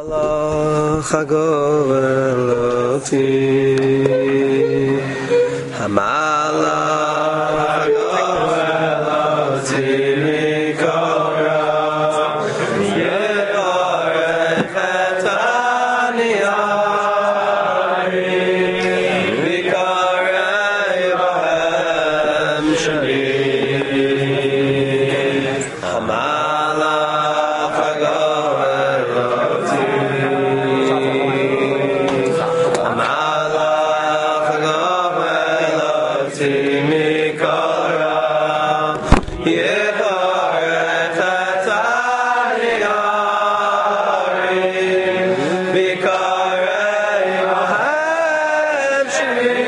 Hamalach HaGoveloti Hamalach HaGoveloti Mikora Yevarech et Aniyari Vikarei Bahem Shari Hamalach HaGoveloti Hamalach HaGoveloti Mikora Yevarech et Aniyari Vikarei Bahem Shari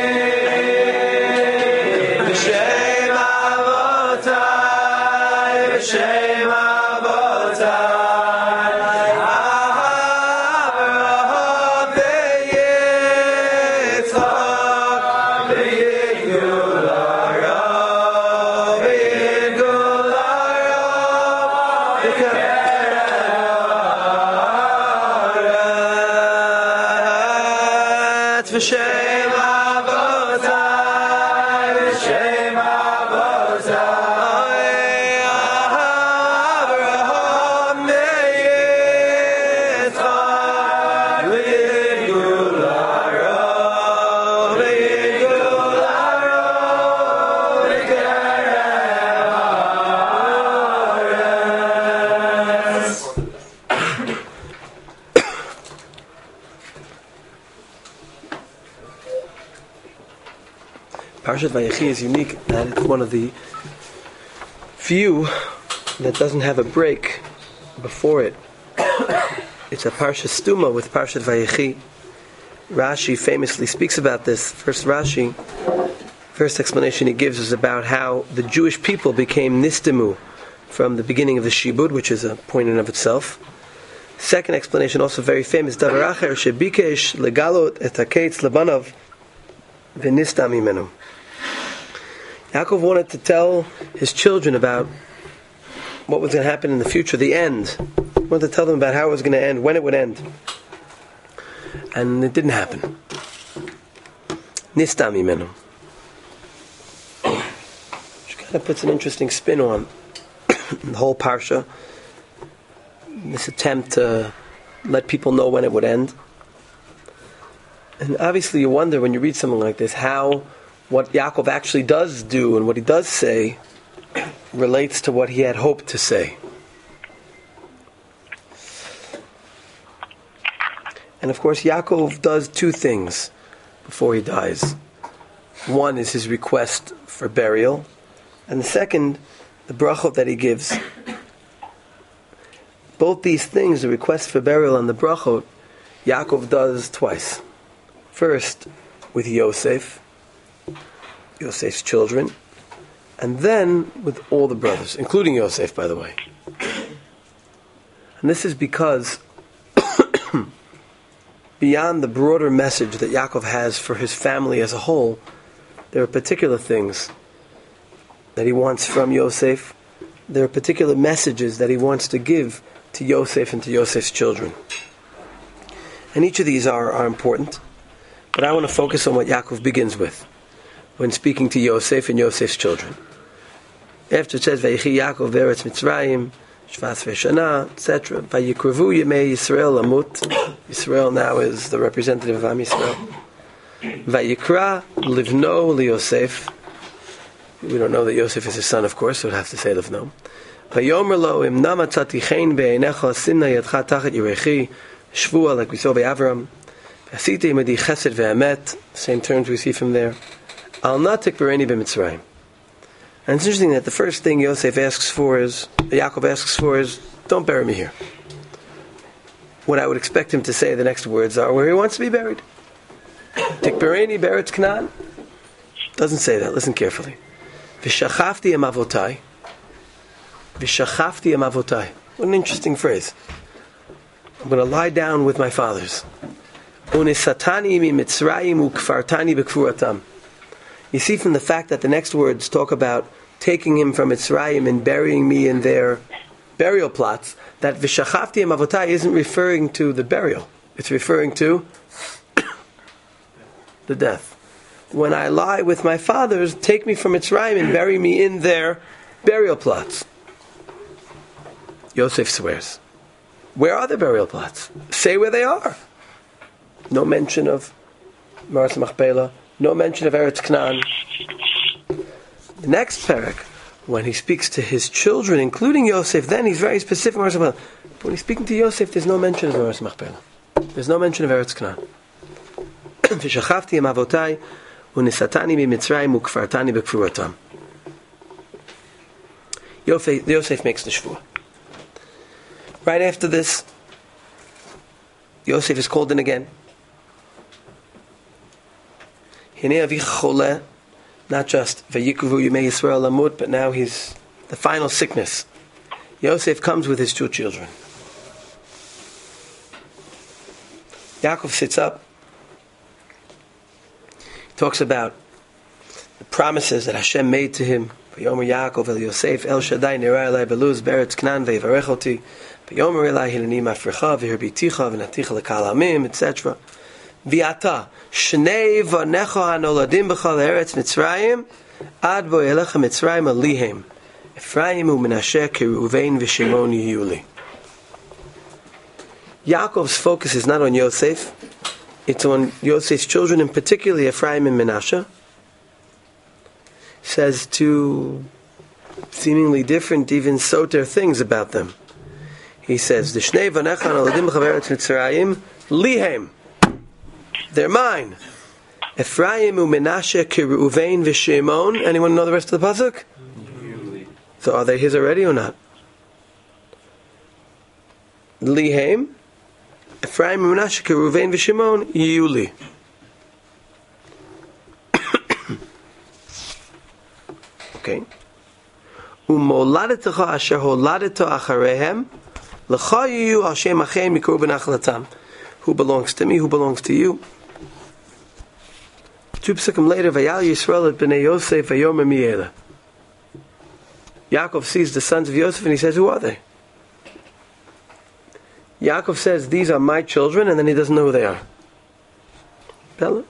V'shem Avotai V'shem Avotai Avraham v'Yitzchak v'Yigdal Harav v'Yigdal Harav v'Keret V'shem Avotai V'shem Avotai Avraham v'Yitzchak v'Yigdal Harav v'Yigdal Harav v'Keret. Parashat Vayechi is unique that it's one of the few that doesn't have a break before it. It's a Parsha Stuma with Parashat Vayechi. Rashi famously speaks about this. First explanation he gives is about how the Jewish people became Nistemu from the beginning of the Shibud, which is a point in of itself. Second explanation, also very famous, Davar Acher Shebikesh Legalot et Haketz Lebanov V'Nistam Imenu. Yaakov wanted to tell his children about what was going to happen in the future, the end. He wanted to tell them about how it was going to end, when it would end. And it didn't happen. Nistam Imenu. Which kind of puts an interesting spin on the whole Parsha. This attempt to let people know when it would end. And obviously you wonder when you read something like this how what Yaakov actually does do and what he does say relates to what he had hoped to say. And of course Yaakov does two things before he dies. One is his request for burial, and the second, the brachot that he gives. Both these things, the request for burial and the brachot, Yaakov does twice. First with Yosef's children, and then with all the brothers, including Yosef, by the way. And this is because beyond the broader message that Yaakov has for his family as a whole, there are particular things that he wants from Yosef. There are particular messages that he wants to give to Yosef and to Yosef's children. And each of these are important. But I want to focus on what Yaakov begins with when speaking to Yosef and Yosef's children. After it says, Vayechi Yaakov Beretz Mitzrayim, Shvas Veshana, etc. Vayikrevu Yemei Yisrael Amut. Yisrael now is the representative of Am Yisrael. Vayikra Livno LiYosef. We don't know that Yosef is his son, of course, so we'd have to say Livno. Vayomer Lo Im Namatzati Chen Be'einecha Simna Yadcha Tachat Yerechi Shvua, like we saw by Avram. Asite Imadi Chesed Ve'emet, same terms we see from there. Al Natik Bereni B'Mitzrayim. And it's interesting that the first thing Yaakov asks for is, don't bury me here. What I would expect him to say, the next words are where he wants to be buried. Tik Bereni Beretz Canaan. Doesn't say that, listen carefully. V'shachafti em avotai. V'shachafti em avotai. What an interesting phrase. I'm going to lie down with my fathers. Unisatani mi Mitzrayim ukfartani b'kfuratam. You see from the fact that the next words talk about taking him from Mitzrayim and burying me in their burial plots, that V'shachavti em avotai isn't referring to the burial. It's referring to the death. When I lie with my fathers, take me from Mitzrayim and bury me in their burial plots. Yosef swears. Where are the burial plots? Say where they are. No mention of Maras Machpelah. No mention of Eretz Canaan. The next parak, when he speaks to his children, including Yosef, then he's very specific. But when he's speaking to Yosef, there's no mention of Maras Machpelah. There's no mention of Eretz Canaan. V'shachavti em avotai unisatani miMitzrayim ukfartani bekfuratam. Yosef makes the shvua. Right after this, Yosef is called in again. Hinei avich choleh, not just vayikuvu yimei Yisrael lamut, but now he's the final sickness. Yosef comes with his two children. Yaakov sits up. He talks about the promises that Hashem made to him. Vayomer Yaakov el Yosef el Shaddai nira elai beluz beretz Canaan veyivarech oti. Vayomer elai hineni mafrecha v'hirbiticha v'naticha lekal amim, etc. V'ata shnei vanecha hanoladim b'chal eretz Mitzrayim ad vo'elecha Mitzrayim alihem Ephraim u'Menashe Reuven v'Shimon yiyuli. Yaakov's focus is not on Yosef, it's on Yosef's children, and particularly Ephraim and Menashe. Says two seemingly different, even soter things about them. He says, "The shnei vanecha hanoladim b'chal eretz Mitzrayim lihem." They're mine. Ephraim u'Menashe Reuven v'Shimon. Anyone know the rest of the pasuk? So are they his already or not? Lihem. Ephraim u'Menashe Reuven v'Shimon yuli. Okay. U'moladetecha asher holadeto acharehem lecha yiyu al shem achem mikru b'nachalatam. Who belongs to me? Who belongs to you? Two psukim later, Vayal Yisrael et b'nei Yosef vayomer mi ela. Yaakov sees the sons of Yosef and he says, who are they? Yaakov says, these are my children, and then he doesn't know who they are. Bella?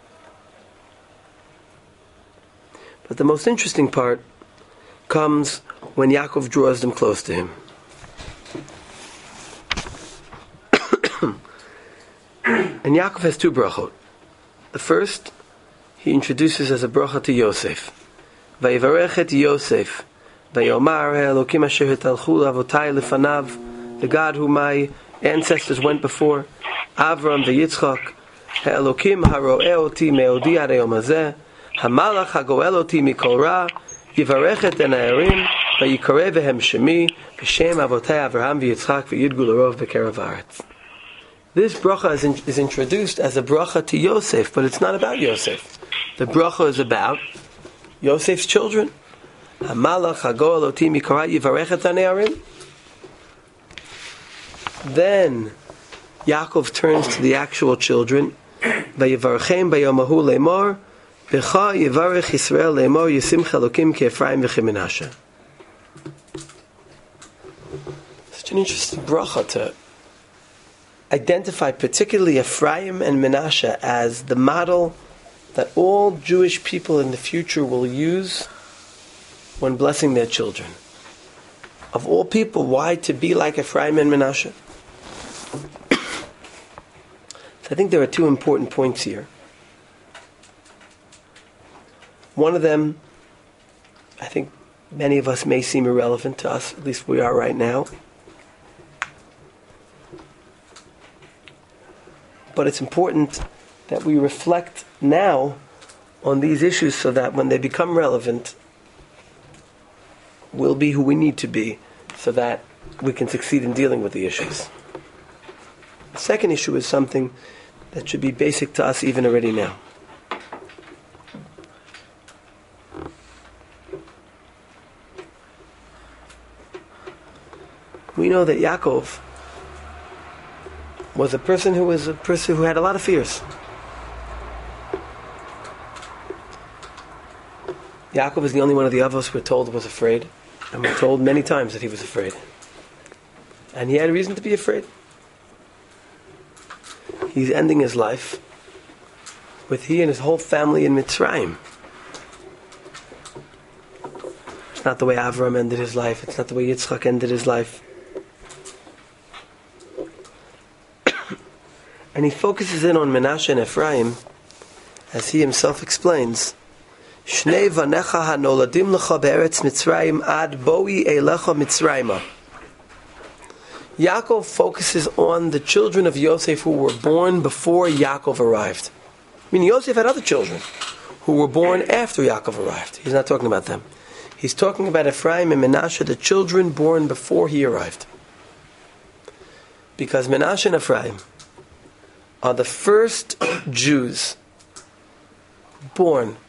But the most interesting part comes when Yaakov draws them close to him. And Yaakov has two brachot. The first, he introduces as a bracha to Yosef. Vayivarech et Yosef, vayomar Elokim asher hitalchu avotai lefanav, the God who my ancestors went before, Avram v'Yitzchak, Elokim haro'eh oti me'odi ad hayom hazeh, Hamalach hagoel oti mikol ra, yivarech et ena'erim, vayikareh vehem shemi, v'shem avotai Avraham v'Yitzchak v'yidgu l'rov b'kerav haaretz. This bracha is introduced as a bracha to Yosef, but it's not about Yosef. The bracha is about Yosef's children. Hamalach hagoel oti mikol ra, yivarech et ena'erim. Then Yaakov turns to the actual children. Vayivarchem bayomahu le'mor, B'cha yivarech Yisrael le'mor yisimcha Elokim ke'Ephraim v'chemenashe. Such an interesting bracha to identify particularly Ephraim and Menashe as the model that all Jewish people in the future will use when blessing their children. Of all people, why to be like Ephraim and Menashe? I think there are two important points here. One of them, I think many of us may seem irrelevant to us, at least we are right now. But it's important that we reflect now on these issues so that when they become relevant, we'll be who we need to be so that we can succeed in dealing with the issues. The second issue is something that should be basic to us even already now. We know that Yaakov was a person who had a lot of fears. Yaakov is the only one of the Avos we're told was afraid, and we're told many times that he was afraid. And he had reason to be afraid. He's ending his life with he and his whole family in Mitzrayim. It's not the way Avram ended his life. It's not the way Yitzchak ended his life. And he focuses in on Menashe and Ephraim, as he himself explains, Shnei vanecha hanoladim lecha be'eretz Mitzrayim ad boi elecha Mitzrayima. Yaakov focuses on the children of Yosef who were born before Yaakov arrived. I mean, Yosef had other children who were born after Yaakov arrived. He's not talking about them. He's talking about Ephraim and Menashe, the children born before he arrived. Because Menashe and Ephraim are the first Jews born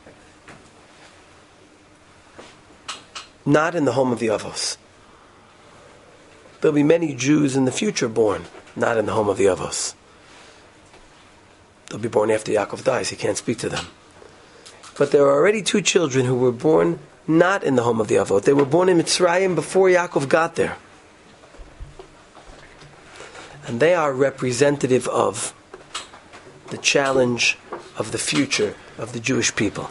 not in the home of the Avos. There'll be many Jews in the future born not in the home of the Avos. They'll be born after Yaakov dies. He can't speak to them. But there are already two children who were born not in the home of the Avot. They were born in Mitzrayim before Yaakov got there. And they are representative of the challenge of the future of the Jewish people.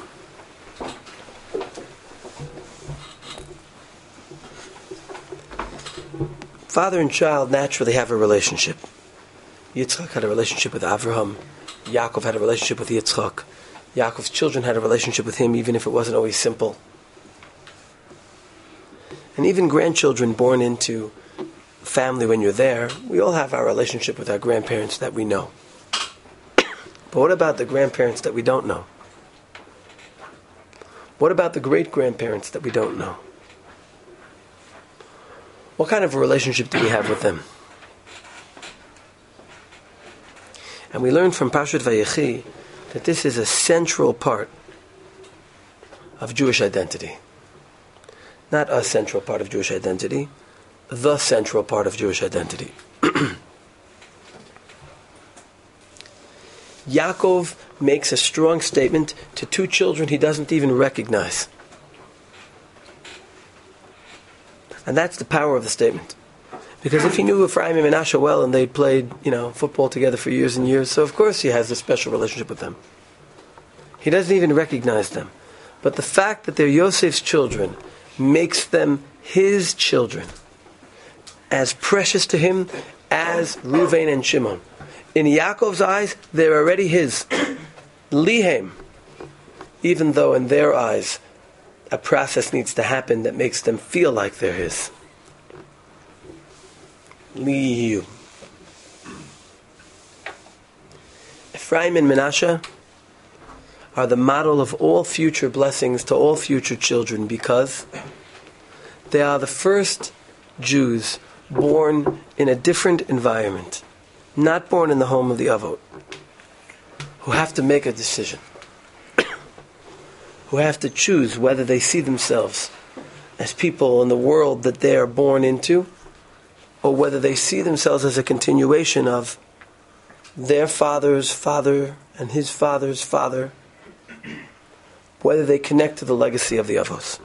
Father and child naturally have a relationship. Yitzchak had a relationship with Avraham. Yaakov had a relationship with Yitzchak. Yaakov's children had a relationship with him, even if it wasn't always simple. And even grandchildren born into family when you're there, we all have our relationship with our grandparents that we know. But what about the grandparents that we don't know? What about the great-grandparents that we don't know? What kind of a relationship do we have with them? And we learn from Parshat Vayechi that this is a central part of Jewish identity. Not a central part of Jewish identity, the central part of Jewish identity. Yaakov makes a strong statement to two children he doesn't even recognize. And that's the power of the statement. Because if he knew Ephraim and Menashe well and they'd played, football together for years and years, so of course he has a special relationship with them. He doesn't even recognize them. But the fact that they're Yosef's children makes them his children, as precious to him as Reuven and Shimon. In Yaakov's eyes, they're already his. Lihem. Even though in their eyes, a process needs to happen that makes them feel like they're his. Liyu. Ephraim and Menashe are the model of all future blessings to all future children because they are the first Jews born in a different environment, not born in the home of the Avot, who have to make a decision, who have to choose whether they see themselves as people in the world that they are born into, or whether they see themselves as a continuation of their father's father and his father's father, whether they connect to the legacy of the Avos.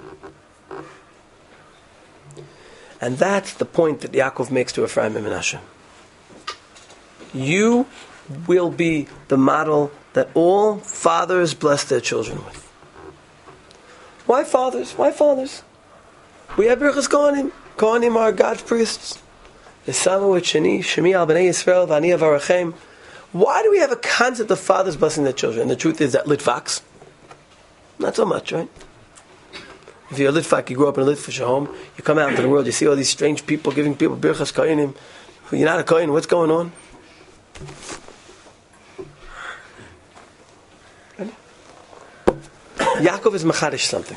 And that's the point that Yaakov makes to Ephraim and Menashe. You will be the model that all fathers bless their children with. Why fathers? Why fathers? We have Birchas Kohanim. Kohanim are God's priests. Esamu et Sheni, Shemi al Bnei Yisrael, V'ani avarachem. Why do we have a concept of fathers blessing their children? And the truth is that Litvaks, not so much, right? If you're a Litvak, you grew up in a Litvish home, you come out into the world, you see all these strange people giving people Birchas Kohanim. You're not a Kohen, what's going on? Yaakov is machadish something.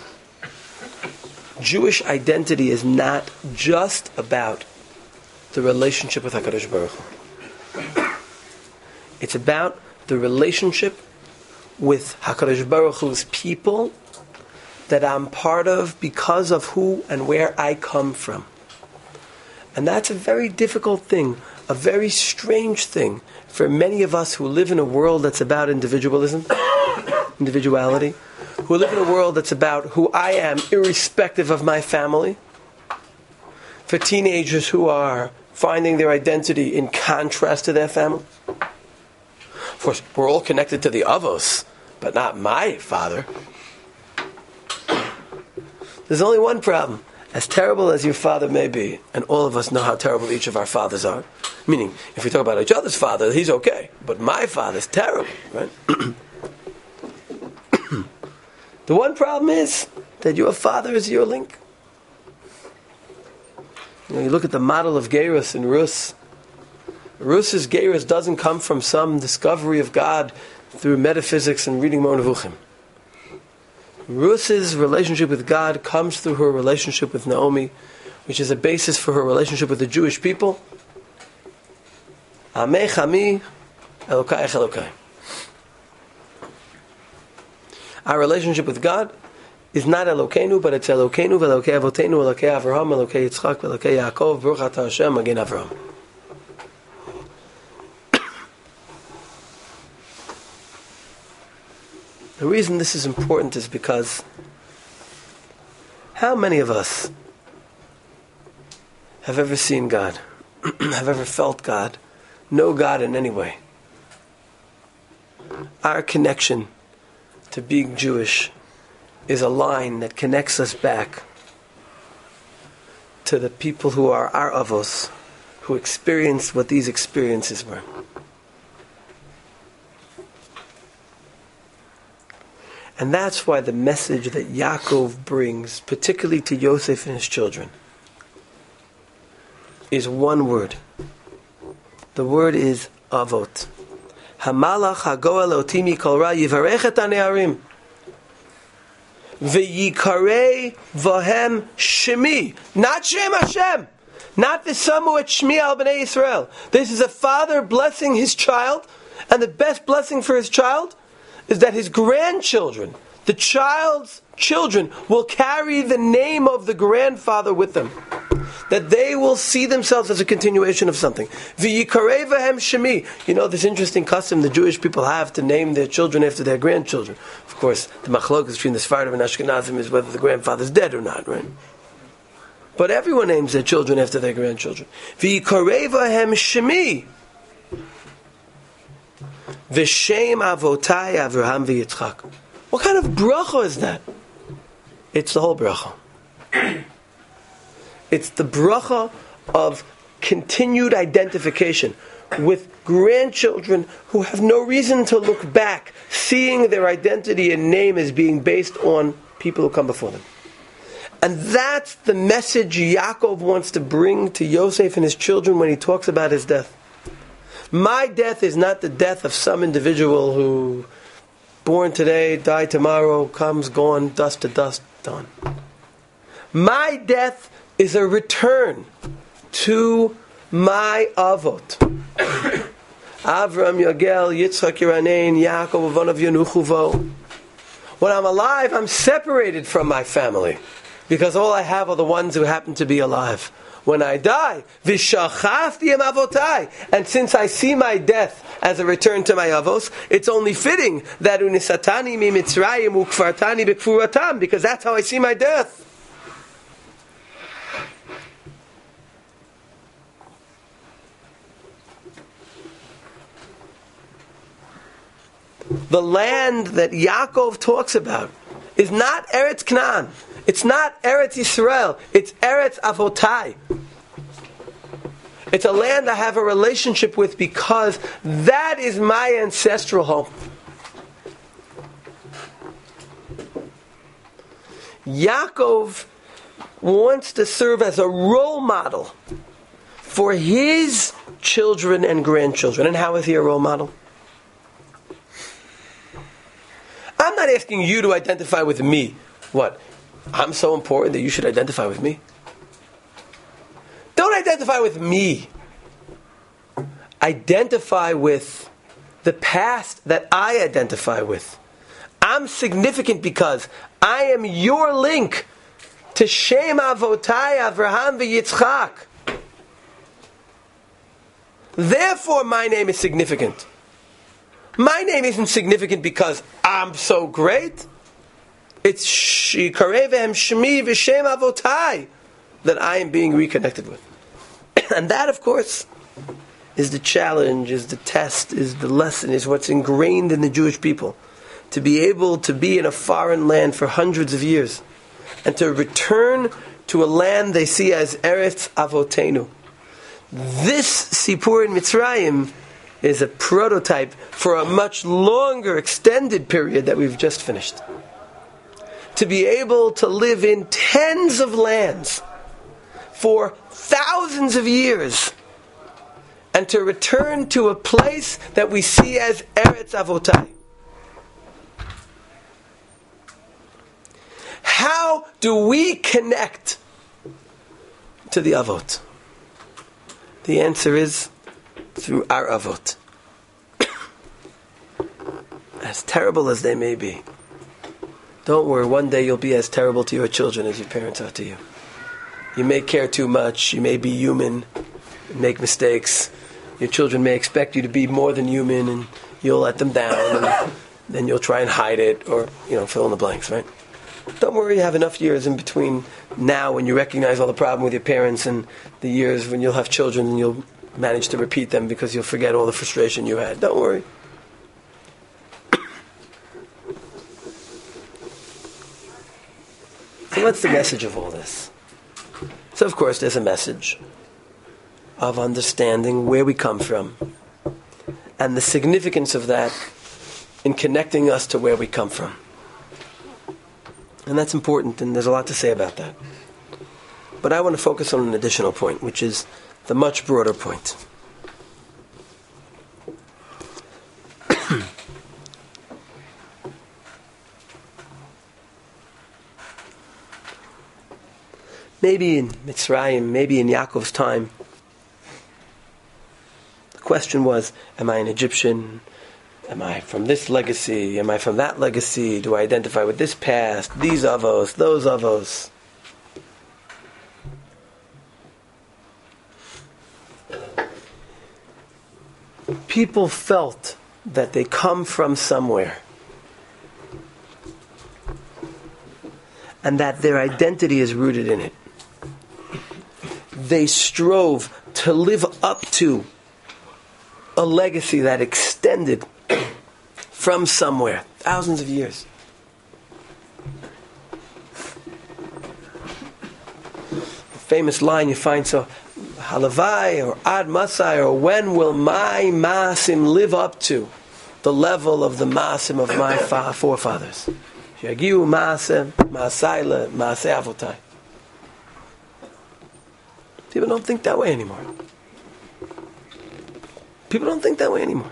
Jewish identity is not just about the relationship with HaKadosh Baruch Hu. It's about the relationship with HaKadosh Baruch Hu's people that I'm part of because of who and where I come from. And that's a very difficult thing, a very strange thing for many of us who live in a world that's about individualism, individuality, who live in a world that's about who I am irrespective of my family. For teenagers who are finding their identity in contrast to their family. Of course, we're all connected to the avos, but not my father. There's only one problem. As terrible as your father may be, and all of us know how terrible each of our fathers are, meaning, if we talk about each other's father, he's okay, but my father's terrible, right? The one problem is that your father is your link. You look at the model of Gerus in Rus. Rus's Gerus doesn't come from some discovery of God through metaphysics and reading Moreh Nevuchim. Rus's relationship with God comes through her relationship with Naomi, which is a basis for her relationship with the Jewish people. Amech ami, Elokayich Elokai. Our relationship with God is not Elokeinu, but it's Elokeinu, Velokei Avotenu, Elokei Avraham, Elokei Yitzchak, Elokei Yaakov, Baruch Atah Hashem, Magen Avraham. The reason this is important is because how many of us have ever seen God, have ever felt God, know God in any way? Our connection to being Jewish is a line that connects us back to the people who are our avos, who experienced what these experiences were. And that's why the message that Yaakov brings, particularly to Yosef and his children, is one word. The word is avot. Hamalach hagoel otimi kol ra yivarech et hane'arim v'yikarei vahem shemi, not Shem Hashem, not the Samu et Shmi al bnei Yisrael. This is a father blessing his child, and the best blessing for his child is that his grandchildren, the child's children, will carry the name of the grandfather with them. That they will see themselves as a continuation of something. V'yikarei vahem shemi. You know this interesting custom the Jewish people have to name their children after their grandchildren. Of course, the machlokas between the Sephardim and Ashkenazim is whether the grandfather's dead or not, right? But everyone names their children after their grandchildren. V'yikarei vahem shemi. V'shem avotai Avraham v'Yitzchak. What kind of bracha is that? It's the whole bracha. It's the bracha of continued identification with grandchildren who have no reason to look back, seeing their identity and name as being based on people who come before them. And that's the message Yaakov wants to bring to Yosef and his children when he talks about his death. My death is not the death of some individual who, born today, die tomorrow, comes, gone, dust to dust, done. My death is a return to my avot. Avram, Yagel, Yitzchak, Yeranein, Yaakov, Avon of Yenuchuvo. When I'm alive, I'm separated from my family, because all I have are the ones who happen to be alive. When I die, v'shachafti em avotai, and since I see my death as a return to my avos, it's only fitting that unisatani mi mitzrayim ukfartani bekfuratam, because that's how I see my death. The land that Yaakov talks about is not Eretz Canaan. It's not Eretz Yisrael. It's Eretz Avotai. It's a land I have a relationship with because that is my ancestral home. Yaakov wants to serve as a role model for his children and grandchildren. And how is he a role model? I'm not asking you to identify with me. What? I'm so important that you should identify with me? Don't identify with me. Identify with the past that I identify with. I'm significant because I am your link to Shem Avotai Avraham v'Yitzchak. Therefore, my name is significant. My name isn't significant because I'm so great. It's Shikarei v'hem Shemi v'Shem Avotai that I am being reconnected with. And that, of course, is the challenge, is the test, is the lesson, is what's ingrained in the Jewish people. To be able to be in a foreign land for hundreds of years and to return to a land they see as Eretz Avotenu. This Sipur in Mitzrayim is a prototype for a much longer, extended period that we've just finished. To be able to live in tens of lands for thousands of years and to return to a place that we see as Eretz Avotai. How do we connect to the Avot? The answer is through our Avot. As terrible as they may be, don't worry, one day you'll be as terrible to your children as your parents are to you. You may care too much, you may be human, make mistakes. Your children may expect you to be more than human, and you'll let them down, and then you'll try and hide it, or, fill in the blanks, right? Don't worry, you have enough years in between now when you recognize all the problem with your parents and the years when you'll have children and you'll manage to repeat them because you'll forget all the frustration you had. Don't worry. So what's the message of all this? So of course there's a message of understanding where we come from and the significance of that in connecting us to where we come from. And that's important, and there's a lot to say about that. But I want to focus on an additional point, which is the much broader point. Maybe in Mitzrayim, maybe in Yaakov's time, the question was, am I an Egyptian? Am I from this legacy? Am I from that legacy? Do I identify with this past? These avos, those avos? People felt that they come from somewhere and that their identity is rooted in it. They strove to live up to a legacy that extended from somewhere, thousands of years. The famous line you find, so Halavai or Ad Masai, or when will my Maasim live up to the level of the Maasim of my forefathers? Yagiu Maasim, Maasaila, Maasei Avotai. People don't think that way anymore. People don't think that way anymore.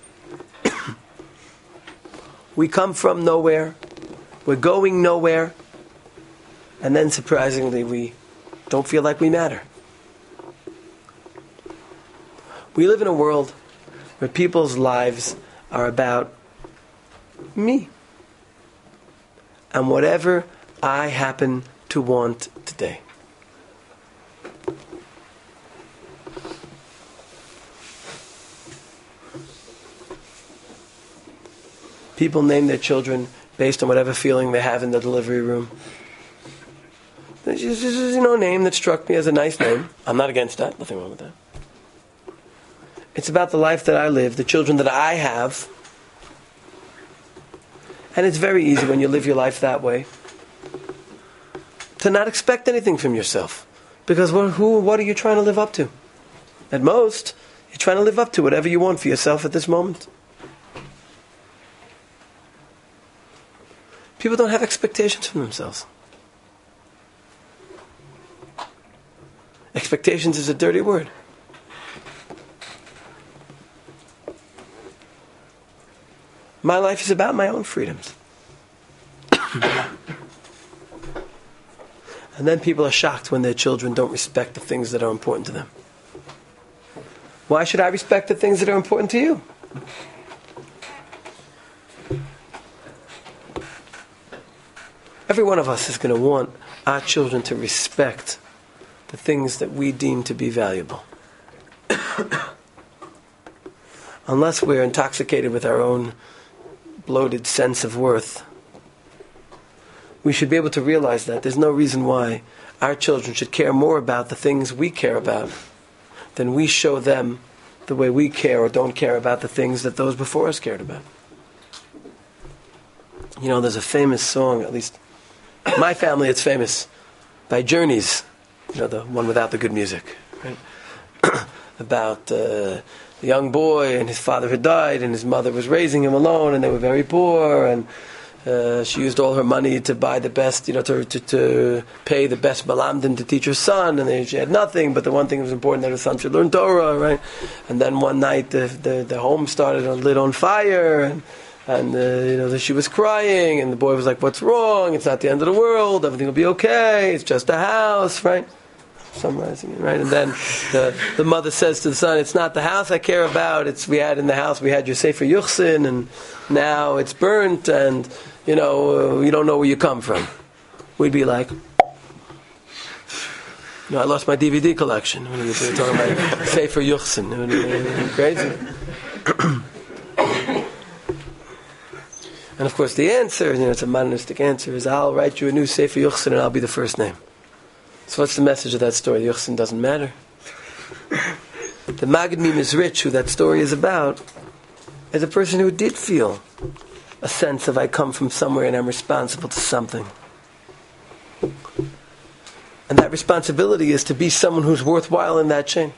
We come from nowhere, we're going nowhere, and then surprisingly we don't feel like we matter. We live in a world where people's lives are about me and whatever I happen to want today. People name their children based on whatever feeling they have in the delivery room. This is, a name that struck me as a nice name. I'm not against that. Nothing wrong with that. It's about the life that I live, the children that I have. And it's very easy when you live your life that way to not expect anything from yourself. Because what are you trying to live up to? At most, you're trying to live up to whatever you want for yourself at this moment. People don't have expectations from themselves. Expectations is a dirty word. My life is about my own freedoms. And then people are shocked when their children don't respect the things that are important to them. Why should I respect the things that are important to you? Every one of us is going to want our children to respect the things that we deem to be valuable. Unless we're intoxicated with our own bloated sense of worth, we should be able to realize that there's no reason why our children should care more about the things we care about then we show them the way we care or don't care about the things that those before us cared about. You know, there's a famous song, at least my family, it's famous, by Journeys. You know, the one without the good music, right? About the young boy, and his father had died, and his mother was raising him alone, and they were very poor, and she used all her money to buy the best, to pay the best malamdim to teach her son, and then she had nothing, but the one thing that was important, that her son should learn Torah, right? And then one night the home started lit on fire, and she was crying, and the boy was like, "What's wrong? It's not the end of the world. Everything will be okay. It's just a house," right? Summarizing it, right? And then the mother says to the son, "It's not the house I care about. We had your Sefer Yuchsin, and now it's burnt, and you don't know where you come from." We'd be like, I lost my DVD collection. When you were talking about Sefer Yuchsin, crazy. And of course, the answer, it's a modernistic answer, is I'll write you a new Sefer Yuchsin, and I'll be the first name. So what's the message of that story? The Yuchsin doesn't matter. The Maggid Mizrich, who that story is about, is a person who did feel a sense of I come from somewhere and I'm responsible to something. And that responsibility is to be someone who's worthwhile in that chain.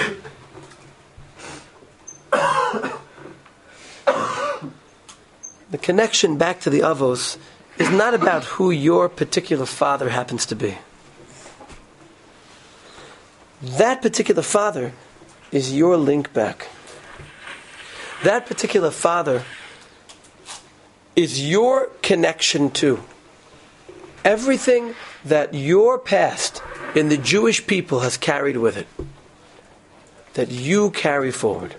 The connection back to the Avos is not about who your particular father happens to be. That particular father is your link back. That particular father is your connection to everything that your past in the Jewish people has carried with it, that you carry forward.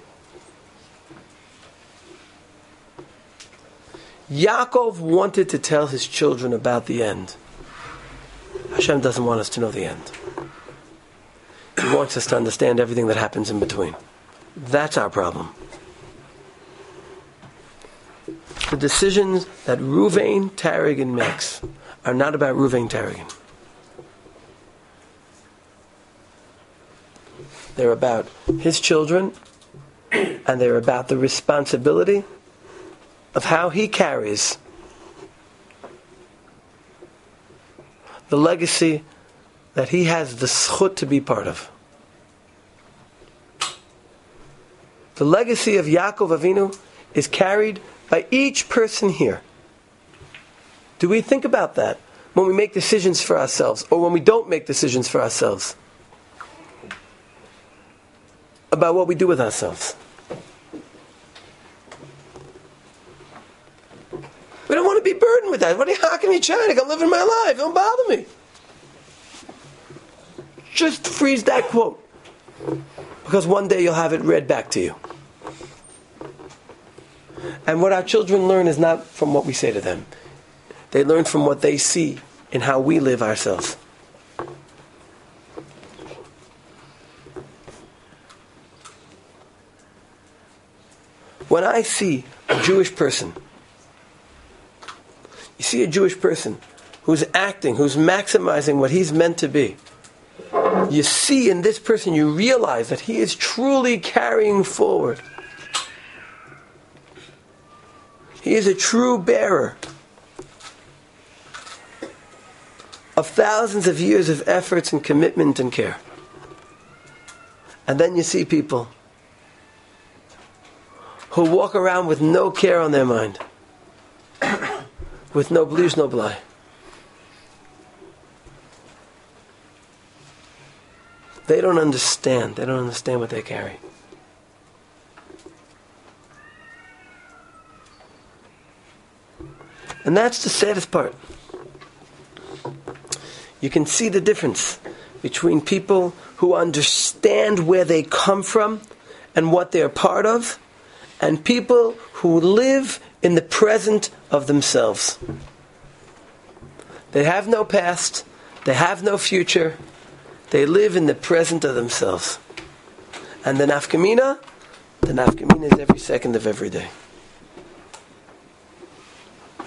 Yaakov wanted to tell his children about the end. Hashem doesn't want us to know the end. He wants us to understand everything that happens in between. That's our problem. The decisions that Ruvain Tarragon makes are not about Ruvain Tarragon. They're about his children, and they're about the responsibility of how he carries the legacy that he has the zchut to be part of. The legacy of Yaakov Avinu is carried by each person here. Do we think about that when we make decisions for ourselves, or when we don't make decisions for ourselves? About what we do with ourselves. We don't want to be burdened with that. How can you try to live in my life? Don't bother me. Just freeze that quote. Because one day you'll have it read back to you. And what our children learn is not from what we say to them. They learn from what they see in how we live ourselves. When I see a Jewish person, you see a Jewish person who's acting, who's maximizing what he's meant to be. You see in this person, you realize that he is truly carrying forward. He is a true bearer of thousands of years of efforts and commitment and care. And then you see people who walk around with no care on their mind, with no blish, no bly. They don't understand. They don't understand what they carry. And that's the saddest part. You can see the difference between people who understand where they come from and what they're part of, and people who live in the present of themselves. They have no past. They have no future. They live in the present of themselves. And the nafkamina is every second of every day.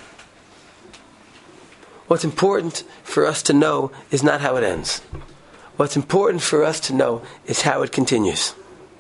What's important for us to know is not how it ends. What's important for us to know is how it continues.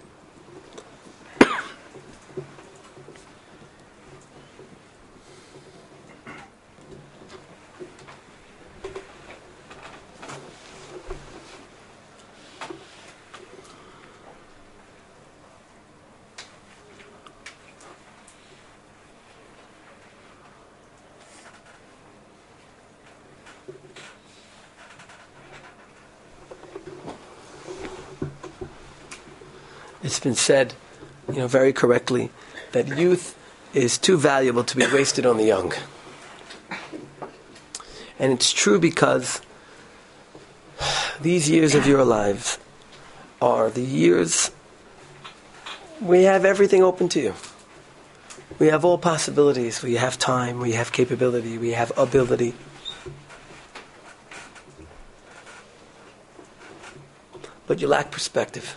It's been said, very correctly, that youth is too valuable to be wasted on the young. And it's true because these years of your lives are the years we have everything open to you. We have all possibilities. We have time, we have capability, we have ability. But you lack perspective.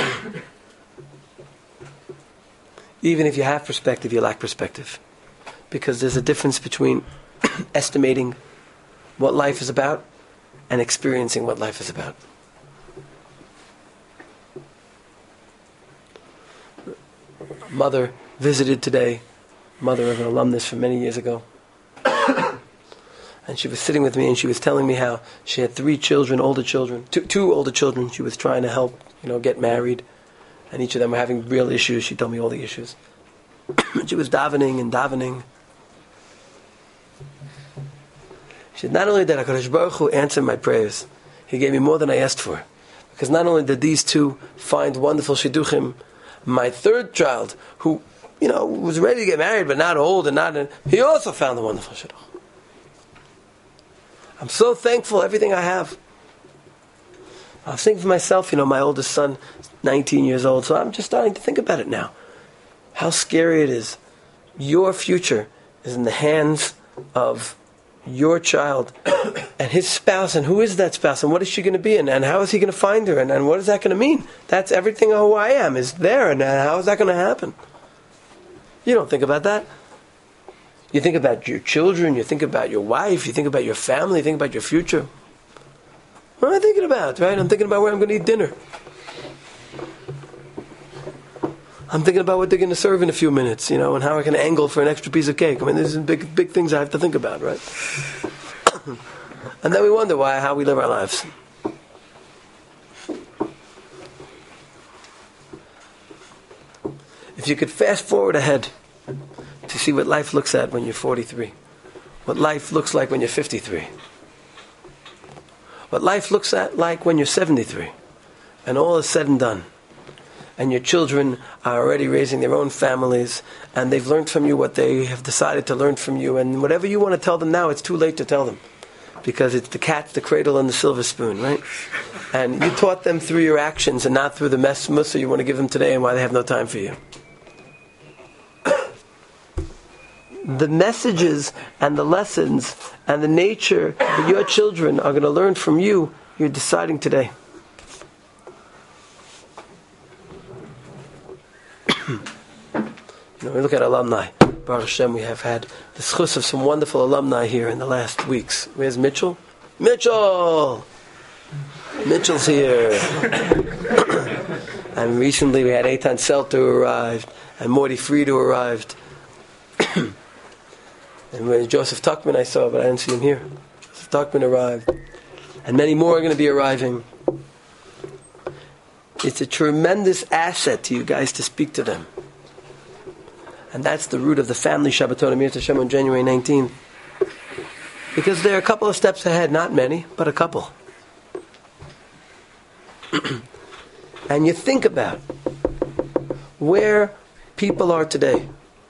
Even if you have perspective, you lack perspective. Because there's a difference between estimating what life is about and experiencing what life is about. Mother visited today, mother of an alumnus from many years ago. And she was sitting with me and she was telling me how she had 3 children, older children, two older children she was trying to help, get married. And each of them were having real issues. She told me all the issues. She was davening. She said, not only did HaKadosh Baruch Hu answer my prayers, He gave me more than I asked for. Because not only did these 2 find wonderful shidduchim, my 3rd child, who, was ready to get married but not old he also found a wonderful shidduch. I'm so thankful everything I have. I was thinking for myself, my oldest son is 19 years old, so I'm just starting to think about it now. How scary it is. Your future is in the hands of your child and his spouse, and who is that spouse, and what is she going to be, and how is he going to find her, and what is that going to mean? That's everything who I am is there, and how is that going to happen? You don't think about that. You think about your children, you think about your wife, you think about your family, you think about your future. What am I thinking about, right? I'm thinking about where I'm going to eat dinner. I'm thinking about what they're going to serve in a few minutes, and how I can angle for an extra piece of cake. I mean, these are big things I have to think about, right? And then we wonder how we live our lives. If you could fast forward ahead to see what life looks at when you're 43, what life looks like when you're 53, what life looks like when you're 73, and all is said and done, and your children are already raising their own families, and they've learned from you what they have decided to learn from you, and whatever you want to tell them now, it's too late to tell them, because it's the cat, the cradle, and the silver spoon, right? And you taught them through your actions and not through the mussar you want to give them today and why they have no time for you. The messages and the lessons and the nature that your children are going to learn from you, you're deciding today. We look at alumni. Baruch Hashem, we have had the schus of some wonderful alumni here in the last weeks. Where's Mitchell? Mitchell's here. And recently we had Eitan Selter who arrived, and Morty Fried who arrived. And when Joseph Tuckman I saw, but I didn't see him here. Joseph Tuckman arrived. And many more are going to be arriving. It's a tremendous asset to you guys to speak to them. And that's the root of the family Shabbaton Amir Tashem on January 19th. Because they're a couple of steps ahead, not many, but a couple. And you think about where people are today.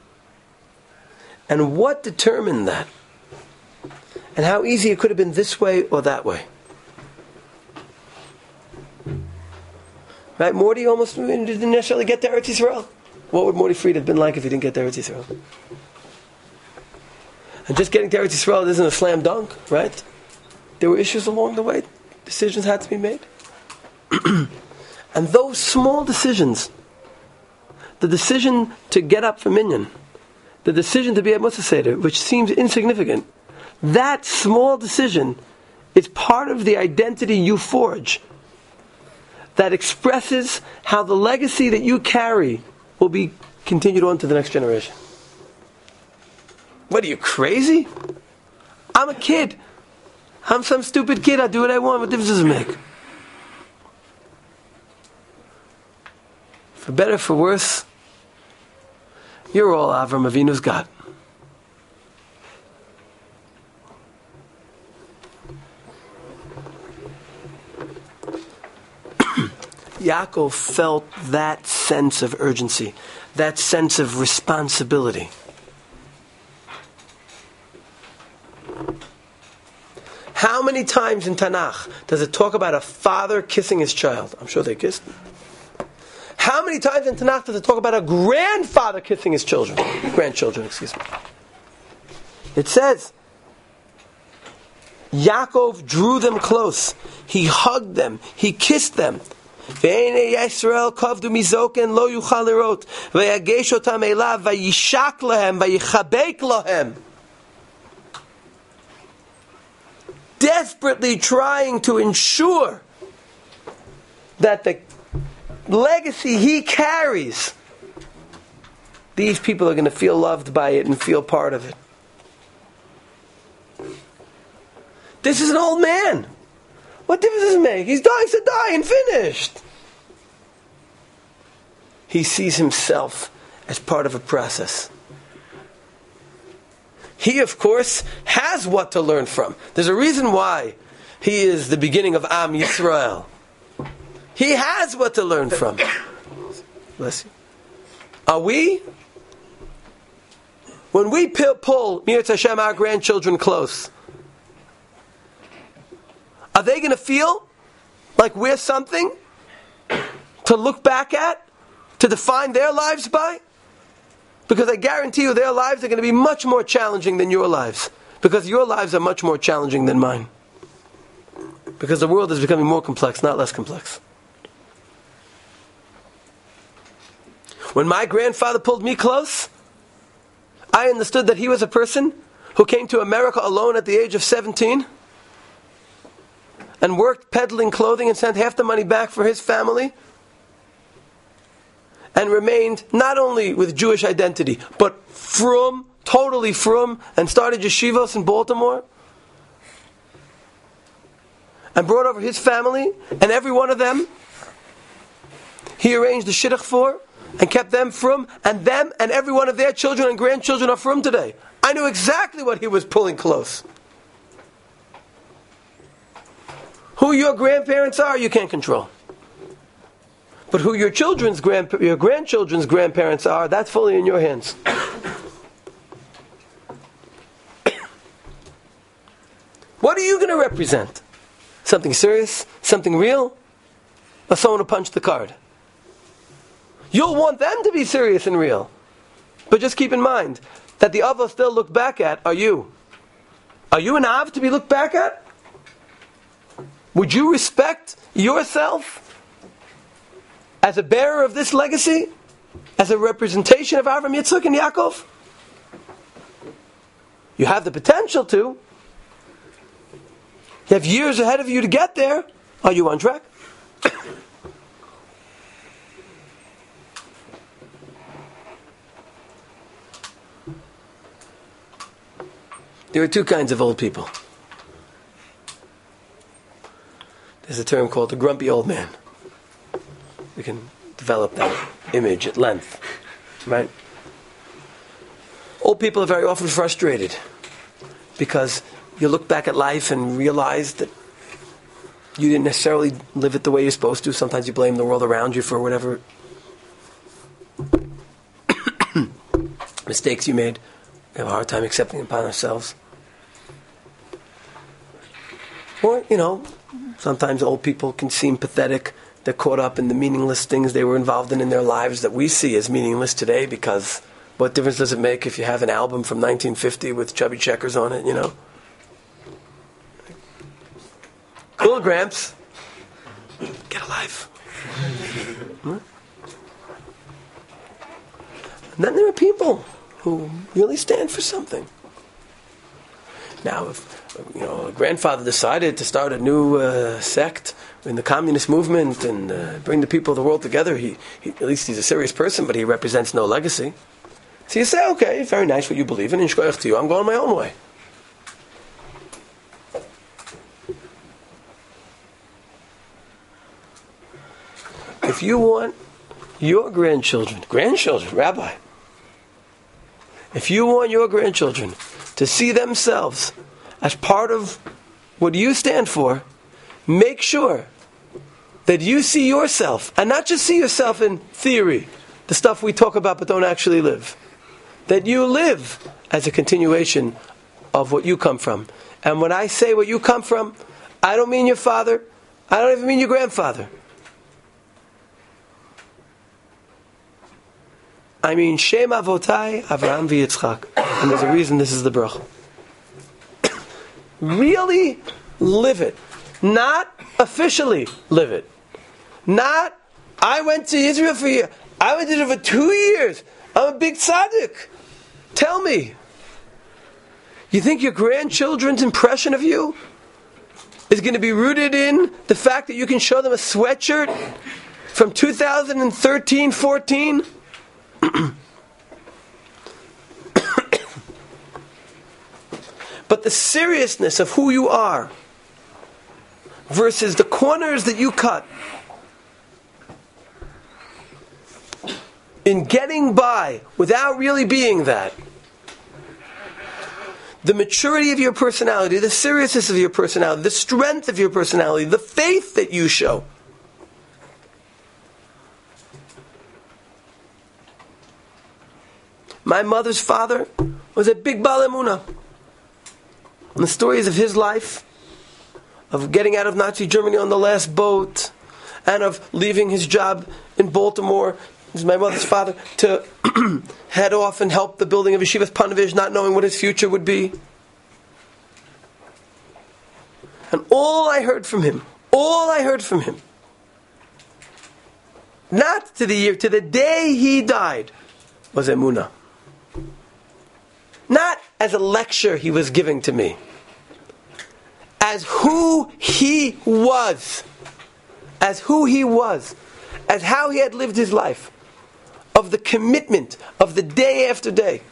And what determined that? And how easy it could have been this way or that way. Right? Morty almost didn't necessarily get to Eretz Yisrael. What would Morty Fried have been like if he didn't get to Eretz Yisrael? And just getting to Eretz Yisrael isn't a slam dunk, right? There were issues along the way. Decisions had to be made. And those small decisions, the decision to get up for minyan, the decision to be at Mussar Seder, which seems insignificant, that small decision is part of the identity you forge that expresses how the legacy that you carry will be continued on to the next generation. What are you, crazy? I'm a kid. I'm some stupid kid. I do what I want. What difference does it make? For better, for worse, you're all Avram Avinu's God. Yaakov felt that sense of urgency, that sense of responsibility. How many times in Tanakh does it talk about a father kissing his child? I'm sure they kissed. How many times in Tanakh does it talk about a grandfather kissing his grandchildren, excuse me. It says, Yaakov drew them close. He hugged them. He kissed them. Ve'enei Yisrael kavdu mizoken lo yuchal lirot ve'yagesh otam elav vayishak lahem vayichabek lahem. Desperately trying to ensure that the legacy he carries, these people are going to feel loved by it and feel part of it. This is an old man. What difference does it make? He's dying to die and finished. He sees himself as part of a process. He, of course, has what to learn from. There's a reason why he is the beginning of Am Yisrael. He has what to learn from. Bless you. Are we? When we pull Mir Hashem, our grandchildren, close, are they going to feel like we're something to look back at, to define their lives by? Because I guarantee you their lives are going to be much more challenging than your lives. Because your lives are much more challenging than mine. Because the world is becoming more complex, not less complex. When my grandfather pulled me close, I understood that he was a person who came to America alone at the age of 17 and worked peddling clothing and sent half the money back for his family and remained not only with Jewish identity, but totally frum, and started yeshivos in Baltimore and brought over his family, and every one of them he arranged the shidduch for and kept them frum, and them and every one of their children and grandchildren are frum today. I knew exactly what he was pulling close. Who your grandparents are, you can't control. But who your grandchildren's grandparents are, that's fully in your hands. What are you going to represent? Something serious? Something real? Or someone who punched the card? You'll want them to be serious and real. But just keep in mind that the avos they'll look back at are you. Are you an av to be looked back at? Would you respect yourself as a bearer of this legacy? As a representation of Avram, Yitzchak, and Yaakov? You have the potential to. You have years ahead of you to get there. Are you on track? There are two kinds of old people. There's a term called the grumpy old man. We can develop that image at length. Right? Old people are very often frustrated because you look back at life and realize that you didn't necessarily live it the way you're supposed to. Sometimes you blame the world around you for whatever mistakes you made. We have a hard time accepting them upon ourselves. Or, sometimes old people can seem pathetic. They're caught up in the meaningless things they were involved in their lives that we see as meaningless today, because what difference does it make if you have an album from 1950 with chubby checkers on it, Cool, Gramps. Get a life. And then there are people who really stand for something. Now, if a grandfather decided to start a new sect in the communist movement and bring the people of the world together. He at least he's a serious person, but he represents no legacy. So you say, okay, very nice what you believe in, and shkoyach to you, I'm going my own way. If you want your grandchildren, Rabbi, if you want your grandchildren to see themselves as part of what you stand for, make sure that you see yourself, and not just see yourself in theory, the stuff we talk about but don't actually live. That you live as a continuation of what you come from. And when I say what you come from, I don't mean your father, I don't even mean your grandfather. I mean Shem Avotai, Avraham v'Yitzchak. And there's a reason this is the bracha. Really live it. Not officially live it. Not, I went to Israel for a year. I went to Israel for 2 years. I'm a big tzaddik. Tell me. You think your grandchildren's impression of you is going to be rooted in the fact that you can show them a sweatshirt from 2013-14? But the seriousness of who you are versus the corners that you cut in getting by without really being that, the maturity of your personality, the seriousness of your personality, the strength of your personality, the faith that you show. My mother's father was a big Baal Emunah. And the stories of his life, of getting out of Nazi Germany on the last boat, and of leaving his job in Baltimore, this is my mother's father, to head off and help the building of Yeshivas Panovich, not knowing what his future would be. And all I heard from him, not to the year, to the day he died, was Emunah. Not as a lecture he was giving to me. As who he was. As who he was. As how he had lived his life. Of the commitment of the day after day.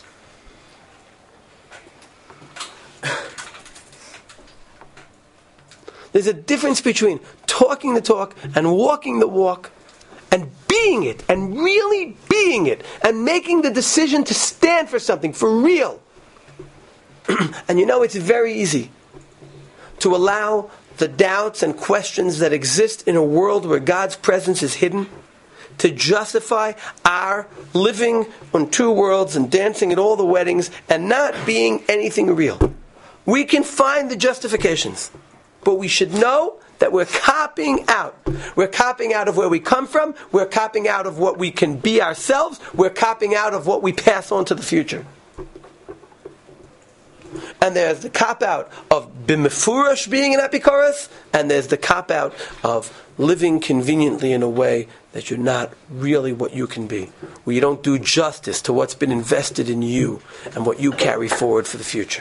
There's a difference between talking the talk and walking the walk and being it, and really being it, and making the decision to stand for something, for real. And you know, it's very easy to allow the doubts and questions that exist in a world where God's presence is hidden to justify our living on two worlds and dancing at all the weddings and not being anything real. We can find the justifications, but we should know that we're copping out. We're copping out of where we come from. We're copping out of what we can be ourselves. We're copping out of what we pass on to the future. And there's the cop-out of b'mefurash being an apikoros, and there's the cop-out of living conveniently in a way that you're not really what you can be, where you don't do justice to what's been invested in you and what you carry forward for the future.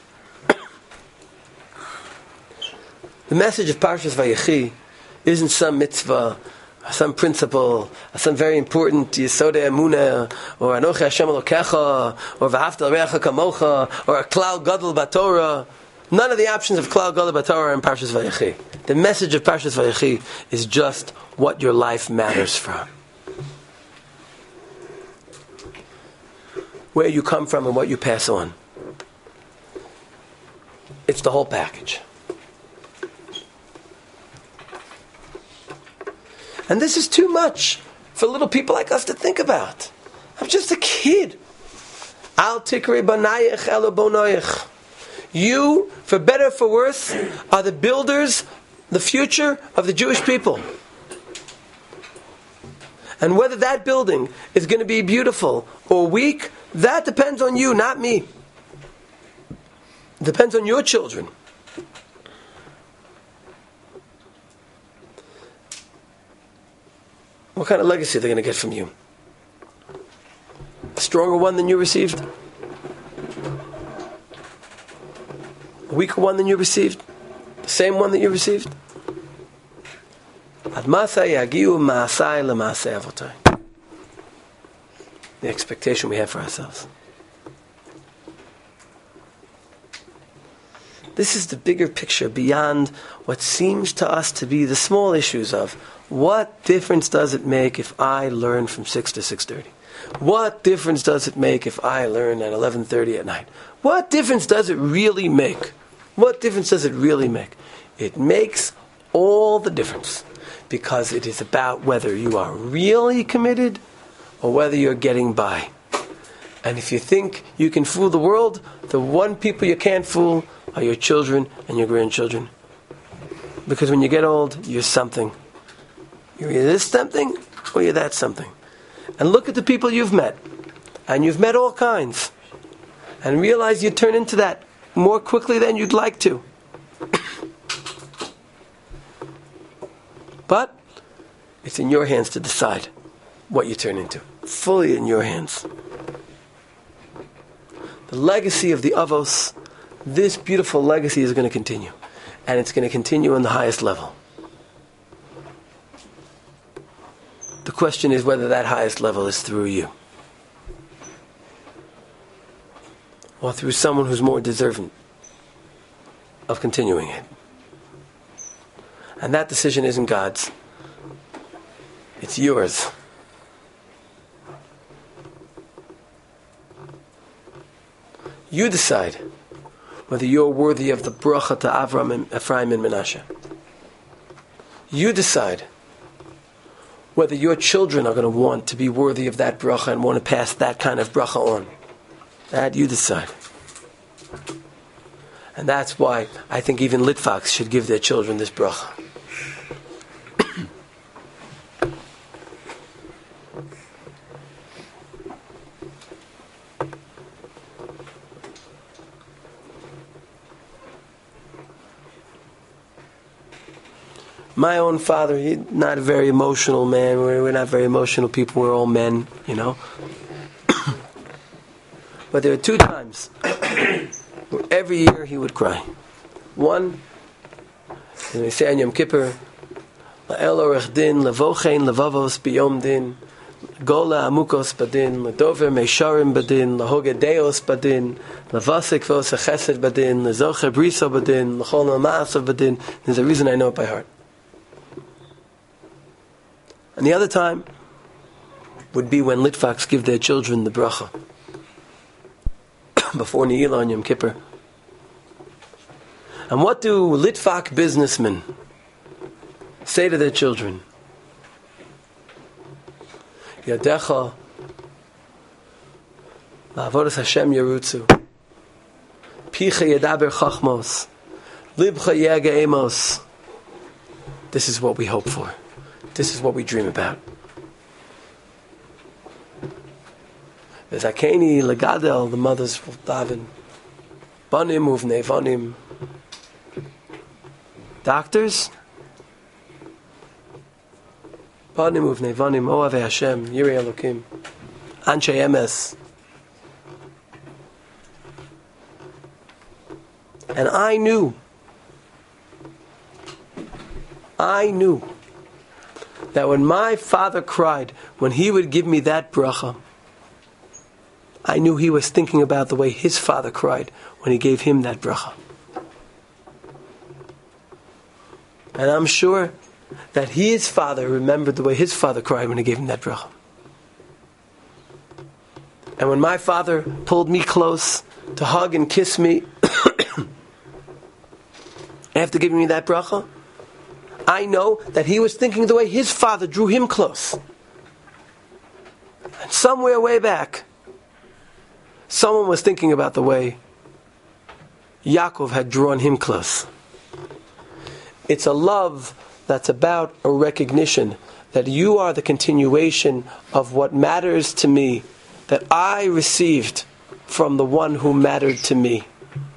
The message of Parshas Vayechi isn't some mitzvah, some principle, some very important Yesodei Emunah, or Anochi Hashem Elokecha, or V'ahavta L'reacha Kamocha, or a Klal Gadol B'Torah. None of the options of Klal Gadol B'Torah are in Parshas Vayechi. The message of Parshas Vayechi is just what your life matters from. Where you come from and what you pass on. It's the whole package. And this is too much for little people like us to think about. I'm just a kid. Al tikri banayich elo bonoich. You, for better or for worse, are the builders, the future of the Jewish people. And whether that building is going to be beautiful or weak, that depends on you, not me. It depends on your children. What kind of legacy are they going to get from you? A stronger one than you received? A weaker one than you received? The same one that you received? Ad masai yagiu ma'asai lema'asei avotai. The expectation we have for ourselves. This is the bigger picture beyond what seems to us to be the small issues of what difference does it make if I learn from 6 to 6:30? What difference does it make if I learn at 11:30 at night? What difference does it really make? What difference does it really make? It makes all the difference, because it is about whether you are really committed or whether you're getting by. And if you think you can fool the world, the one people you can't fool are your children and your grandchildren. Because when you get old, you're something. You're either this something or you're that something. And look at the people you've met. And you've met all kinds. And realize you turn into that more quickly than you'd like to. But it's in your hands to decide what you turn into. Fully in your hands. The legacy of the Avos, this beautiful legacy is going to continue. And it's going to continue on the highest level. The question is whether that highest level is through you. Or through someone who's more deserving of continuing it. And that decision isn't God's. It's yours. You decide whether you're worthy of the bracha to Avram and Ephraim and Menashe. You decide whether your children are going to want to be worthy of that bracha and want to pass that kind of bracha on. That you decide. And that's why I think even Litvaks should give their children this bracha. My own father, he's not a very emotional man. We're not very emotional people. We're all men, you know. But there are 2 times where every year he would cry. One, and we say on Yom Kippur, La'el orech din, levochein levavos biyom din, gola amukos badin, ledover meisharim badin, lehogedeos badin, levasik vos chesed badin, lezoche briso badin, lechol ma'asav badin. There's a reason I know it by heart. And the other time would be when Litvaks give their children the bracha before Ne'ilah on Yom Kippur. And what do Litvak businessmen say to their children? Yadecha la'avodas Hashem yerutzu, picha yedaber chachmos, libcha yega emos. This is what we hope for. This is what we dream about. Zakeni legadel, the mothers will daven. Banim uvnei vanim. Doctors. Banim uvnei vanim. Ohavei Hashem. Yirei Elokim. Anshe emes. And I knew that when my father cried, when he would give me that bracha, I knew he was thinking about the way his father cried when he gave him that bracha. And I'm sure that his father remembered the way his father cried when he gave him that bracha. And when my father pulled me close to hug and kiss me after giving me that bracha, I know that he was thinking the way his father drew him close. And somewhere way back, someone was thinking about the way Yaakov had drawn him close. It's a love that's about a recognition that you are the continuation of what matters to me, that I received from the one who mattered to me.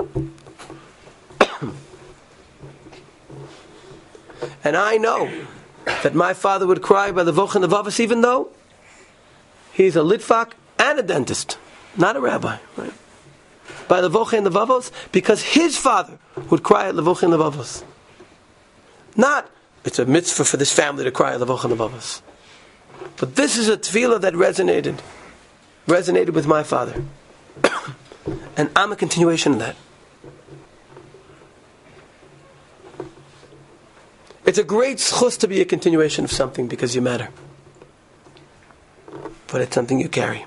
And I know that my father would cry by the Voch and the Vavos, even though he's a Litvak and a dentist, not a rabbi, right? By the Voch and the Vavos, because his father would cry at the Voch and the Vavos. Not It's a mitzvah for this family to cry Levochan Avavos. But this is a tefillah that resonated with my father. And I'm a continuation of that. It's a great schus to be a continuation of something because you matter. But it's something you carry.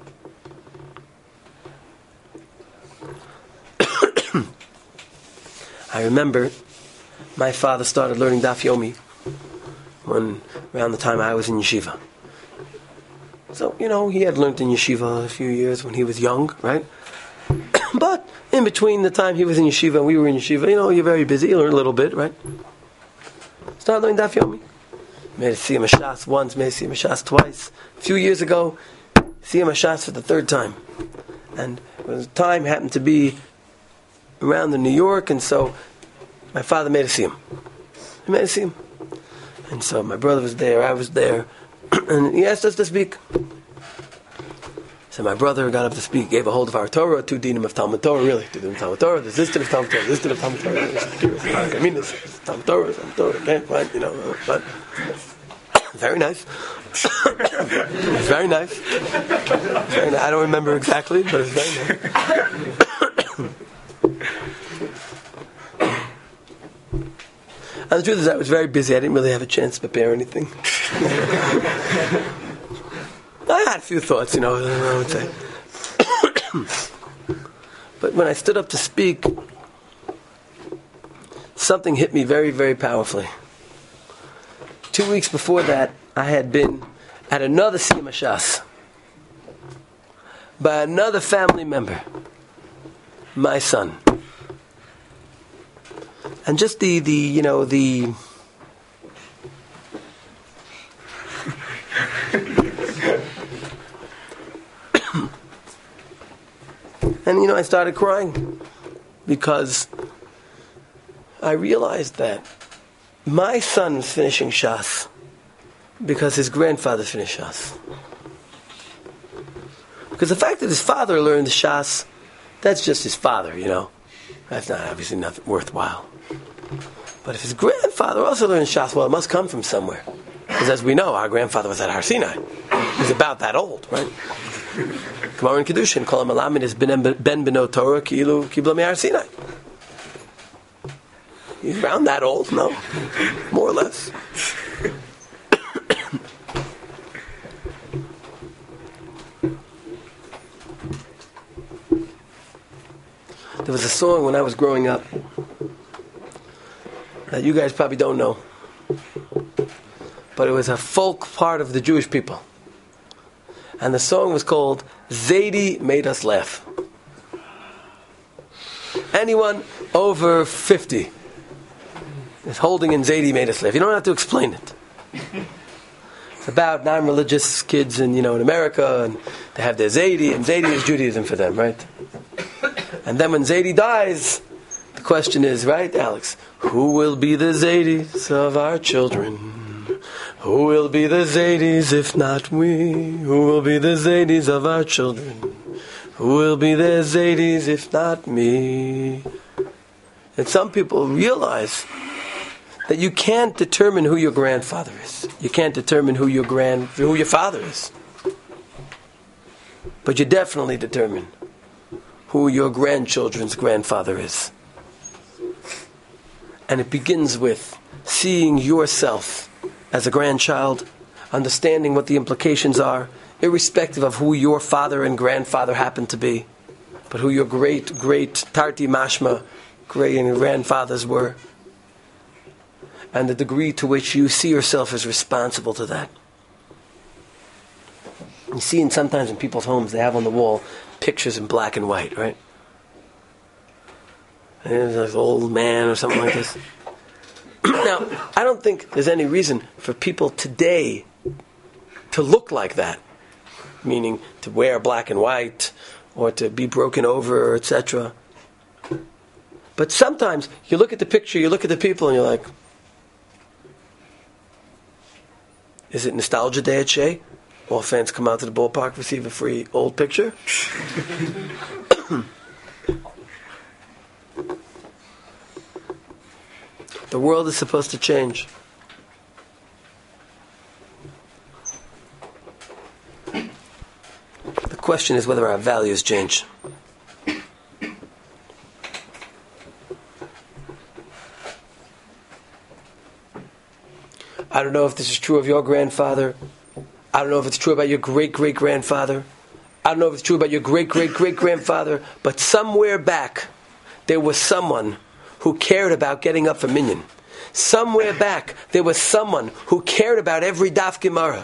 I remember my father started learning Daf Yomi around the time I was in yeshiva. So, he had learned in yeshiva a few years when he was young, right? But in between the time he was in yeshiva and we were in yeshiva, you're very busy, you learn a little bit, right? Started learning Daf Yomi. Made a Siyam Hashas once, made a Siyam Hashas twice. A few years ago, Siyam Hashas for the third time. And the time happened to be around in New York, and so my father made a Siyam. He made a Siyam. And so my brother was there, I was there, and he asked us to speak. So my brother got up to speak, gave a hold of our Torah, 2 dinim of Talmud Torah, really. 2 dinim of Talmud Torah, there's this din of Talmud Torah, this din of Talmud Torah. I mean, this Talmud Torah, okay, fine, but very nice. Very nice. Very nice. I don't remember exactly, but it's very nice. And the truth is, I was very busy. I didn't really have a chance to prepare anything. I had a few thoughts, I would say. But when I stood up to speak, something hit me very, very powerfully. 2 weeks before that, I had been at another Siyam Hashas by another family member, my son. And just the and I started crying because I realized that my son was finishing Shas because his grandfather finished Shas. Because the fact that his father learned Shas, that's just his father, That's not obviously nothing worthwhile. But if his grandfather also learned Shas, well, it must come from somewhere. Because as we know, our grandfather was at Har Sinai. He was about that old, right? Gemara in Kedushin, Kol HaMalamed is ben beno Torah ki'ilu kibla me'Har Sinai. He's around that old, no? More or less. There was a song when I was growing up that you guys probably don't know, but it was a folk part of the Jewish people. And the song was called Zaidi Made Us Laugh. Anyone over 50 is holding in Zaidi Made Us Laugh. You don't have to explain it. It's about non-religious kids in America, and they have their Zaidi, and Zaidi is Judaism for them, right? And then when Zaidi dies, the question is, right, Alex? Who will be the Zaidis of our children? Who will be the Zaidis if not we? Who will be the Zaidis of our children? Who will be the Zaidis if not me? And some people realize that you can't determine who your grandfather is. You can't determine who your father is. But you definitely determine who your grandchildren's grandfather is. And it begins with seeing yourself as a grandchild, understanding what the implications are, irrespective of who your father and grandfather happen to be, but who your great Tarti Mashma, grandfathers were, and the degree to which you see yourself as responsible to that. You see, sometimes in people's homes, they have on the wall pictures in black and white, right? And there's an old man or something like this. Now, I don't think there's any reason for people today to look like that, meaning to wear black and white or to be broken over, etc. But sometimes you look at the picture, you look at the people, and you're like, is it Nostalgia Day at Shea? All fans come out to the ballpark, receive a free old picture. The world is supposed to change. question is whether our values change. I don't know if this is true of your grandfather. I don't know if it's true about your great-great-grandfather. I don't know if it's true about your great-great-great-grandfather. But somewhere back, there was someone who cared about getting up for minyan. Somewhere back, there was someone who cared about every daf Gemara.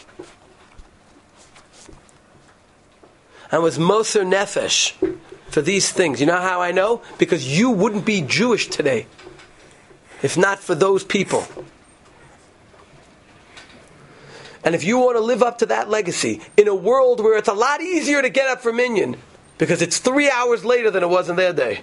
And was Moser Nefesh for these things. You know how I know? Because you wouldn't be Jewish today if not for those people. And if you want to live up to that legacy in a world where it's a lot easier to get up for minyan because it's 3 hours later than it was in their day,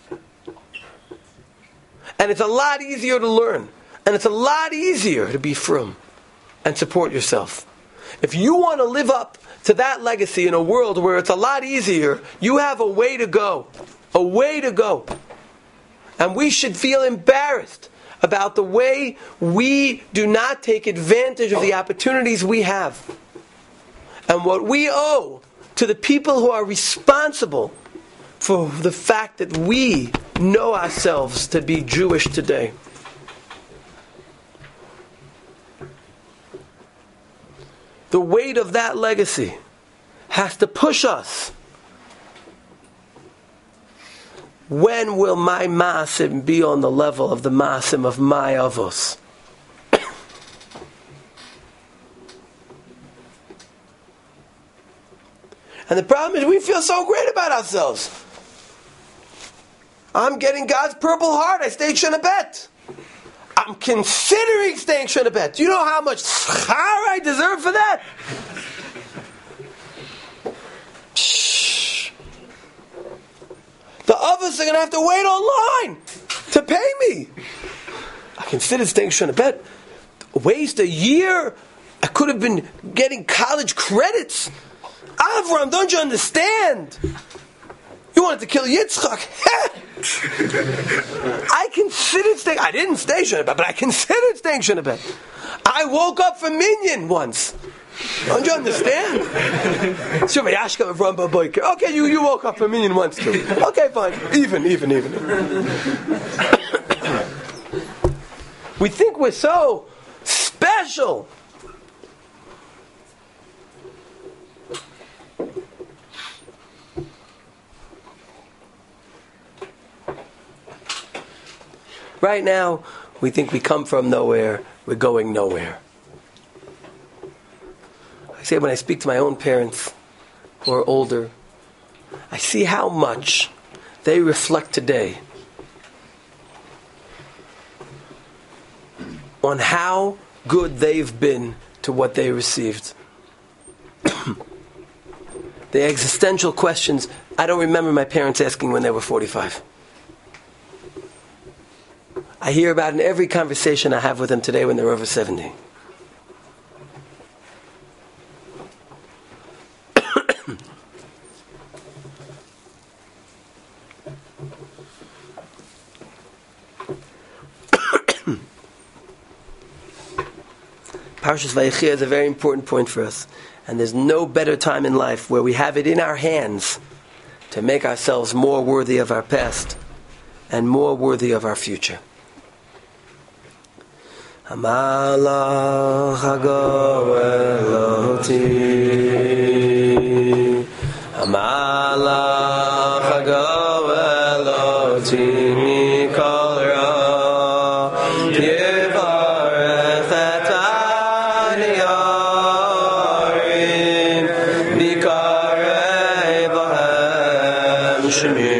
and it's a lot easier to learn, and it's a lot easier to be frum and support yourself. If you want to live up to that legacy in a world where it's a lot easier, you have a way to go. A way to go. And we should feel embarrassed about the way we do not take advantage of the opportunities we have. And what we owe to the people who are responsible for the fact that we know ourselves to be Jewish today. The weight of that legacy has to push us. When will my maasim be on the level of the maasim of my avos? And the problem is we feel so great about ourselves. I'm getting God's Purple Heart. I stayed Shana Bet. I'm considering staying Shana Bet. Do you know how much schar I deserve for that? The others are going to have to wait online to pay me. I considered staying Shana Bet. Waste a year. I could have been getting college credits. Avram, don't you understand? You wanted to kill Yitzchak. I considered staying. I didn't stay Shana Bet, but I considered staying Shana Bet. I woke up for minyan once. Don't you understand? Okay, you woke up for minyan once too. Okay, fine. Even. We think we're so special. Right now, we think we come from nowhere, we're going nowhere. I say when I speak to my own parents who are older, I see how much they reflect today on how good they've been to what they received. The existential questions I don't remember my parents asking when they were 45. I hear about in every conversation I have with them today when they're over 70. Parshas Vayechi is a very important point for us. And there's no better time in life where we have it in our hands to make ourselves more worthy of our past and more worthy of our future. Hamalach hagoel oti, Hamalach hagoel oti mikol ra, yivarech et ani yarim, bikarei bohem shemi.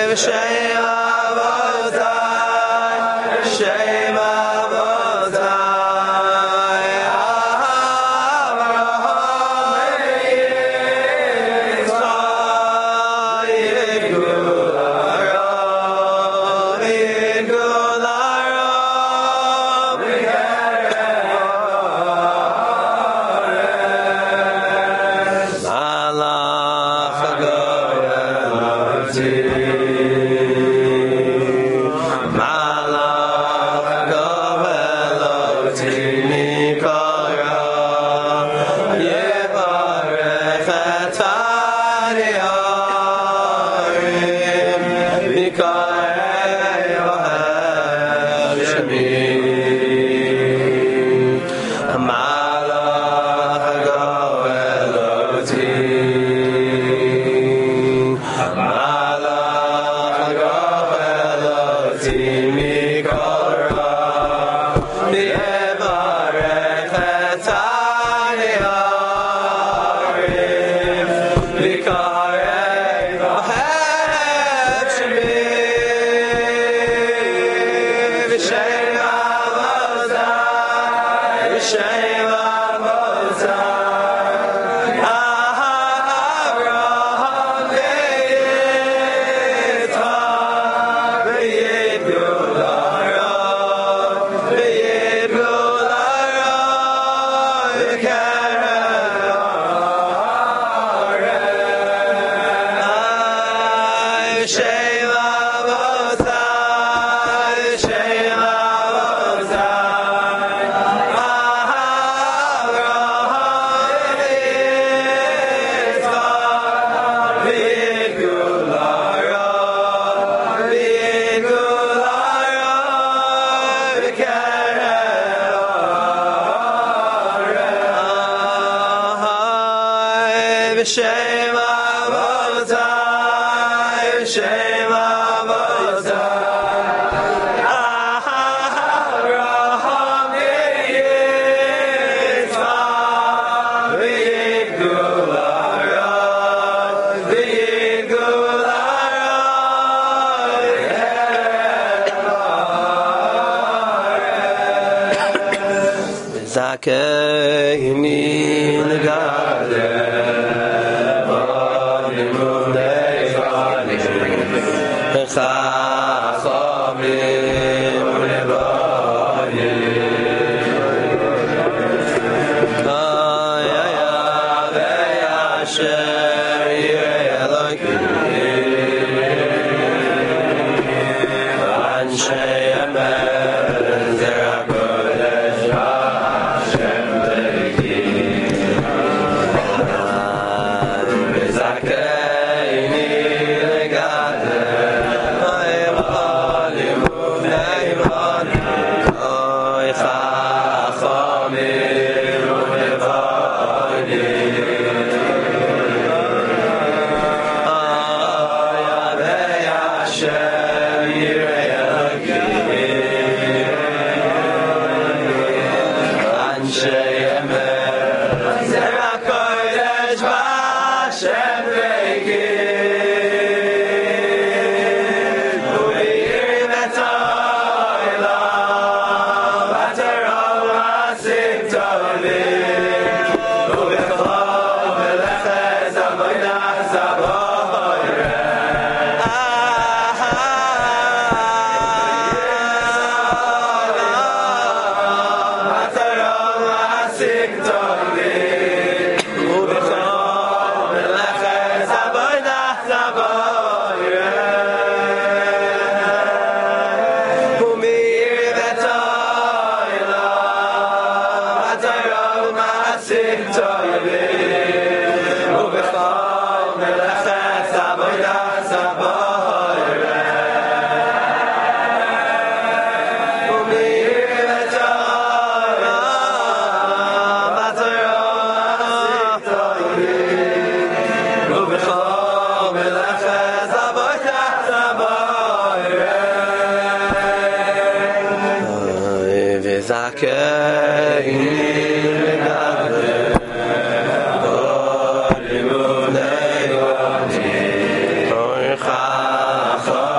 Zake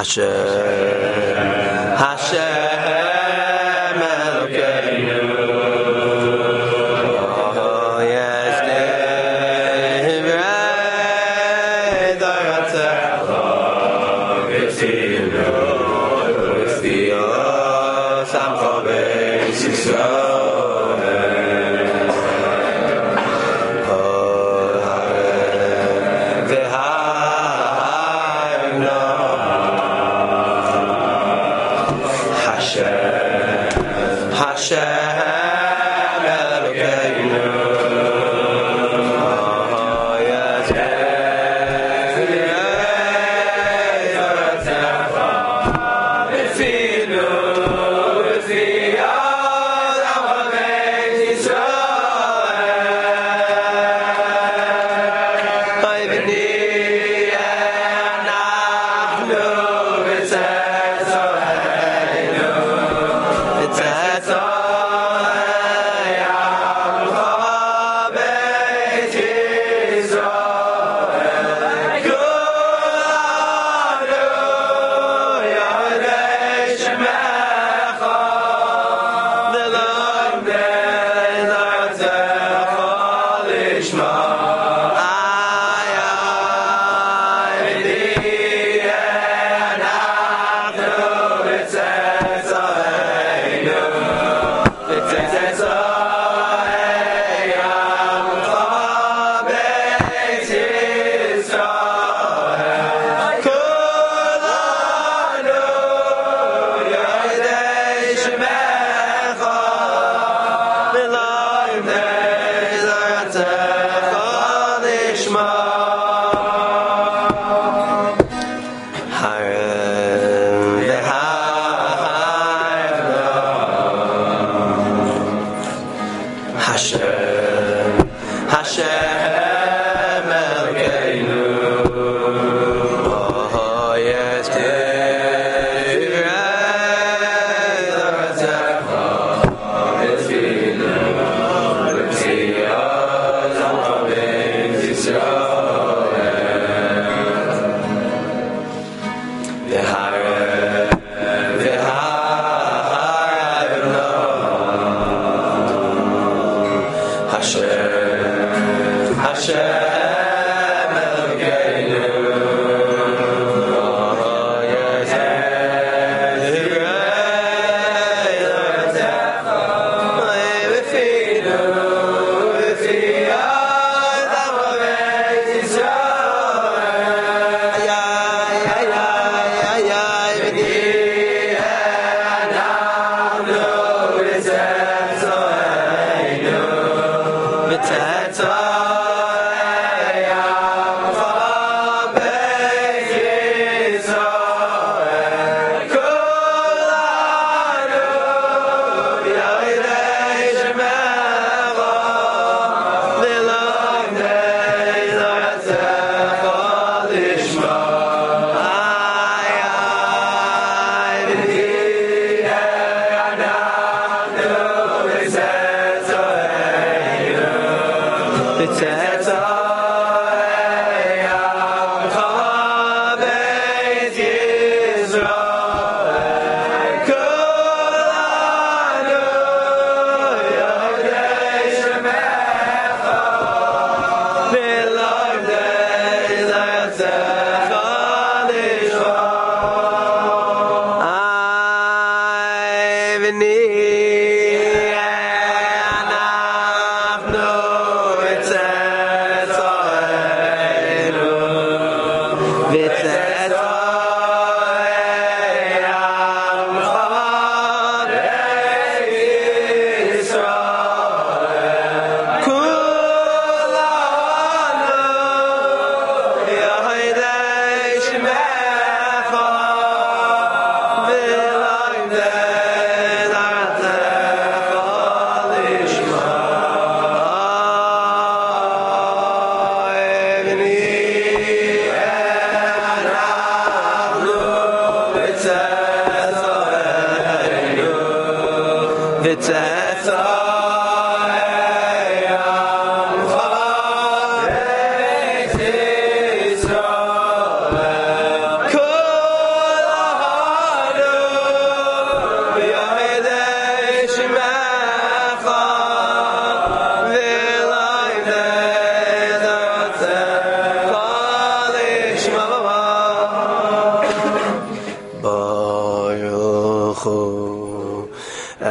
Hashem Elokeinu. Oh yes, Divrei Doratecha V'Tzinu V'Tziyos Amcho Beis Yisrael.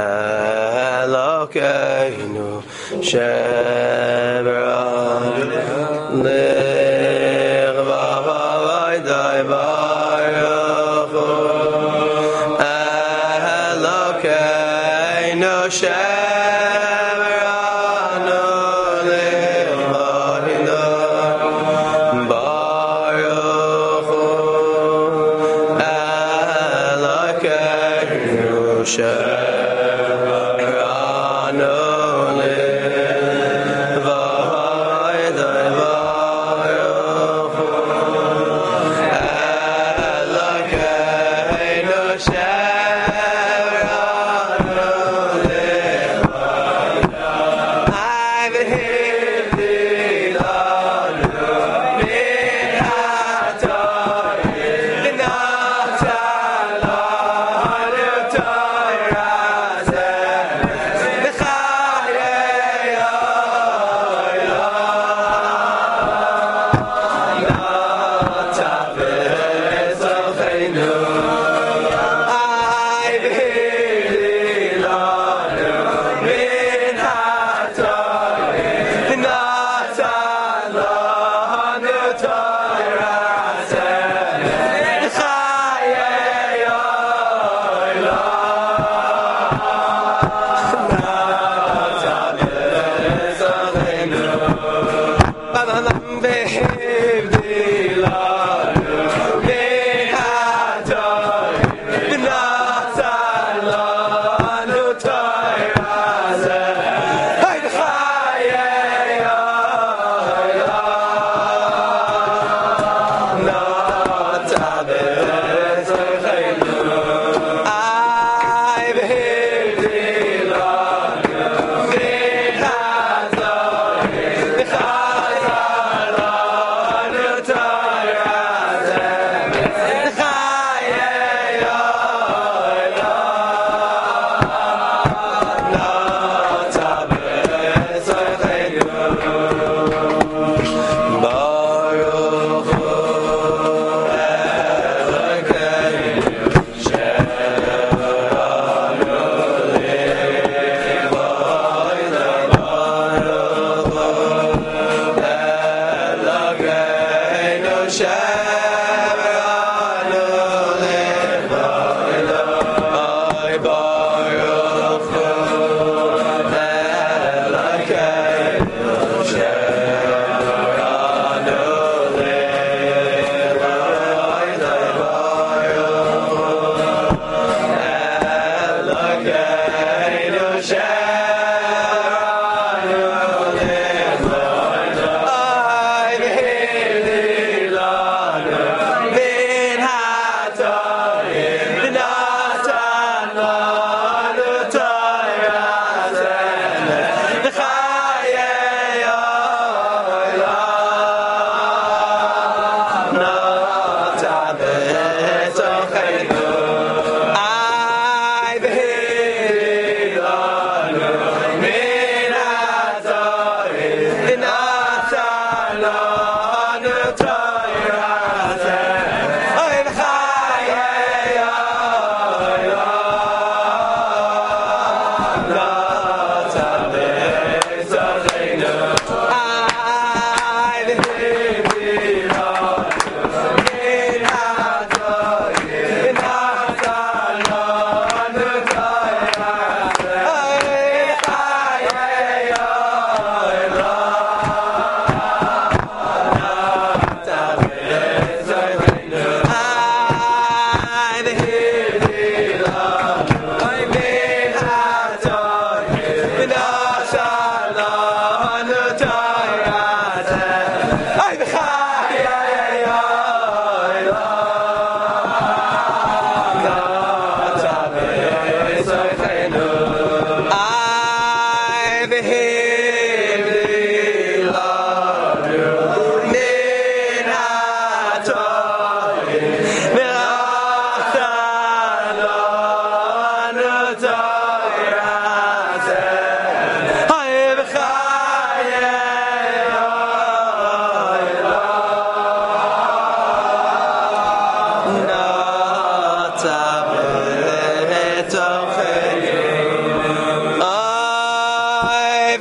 Elokeinu she'beranu li'chvavavayday baruchu Elokeinu she'beranu li'chvavavayday baruchu Elokeinu she'beranu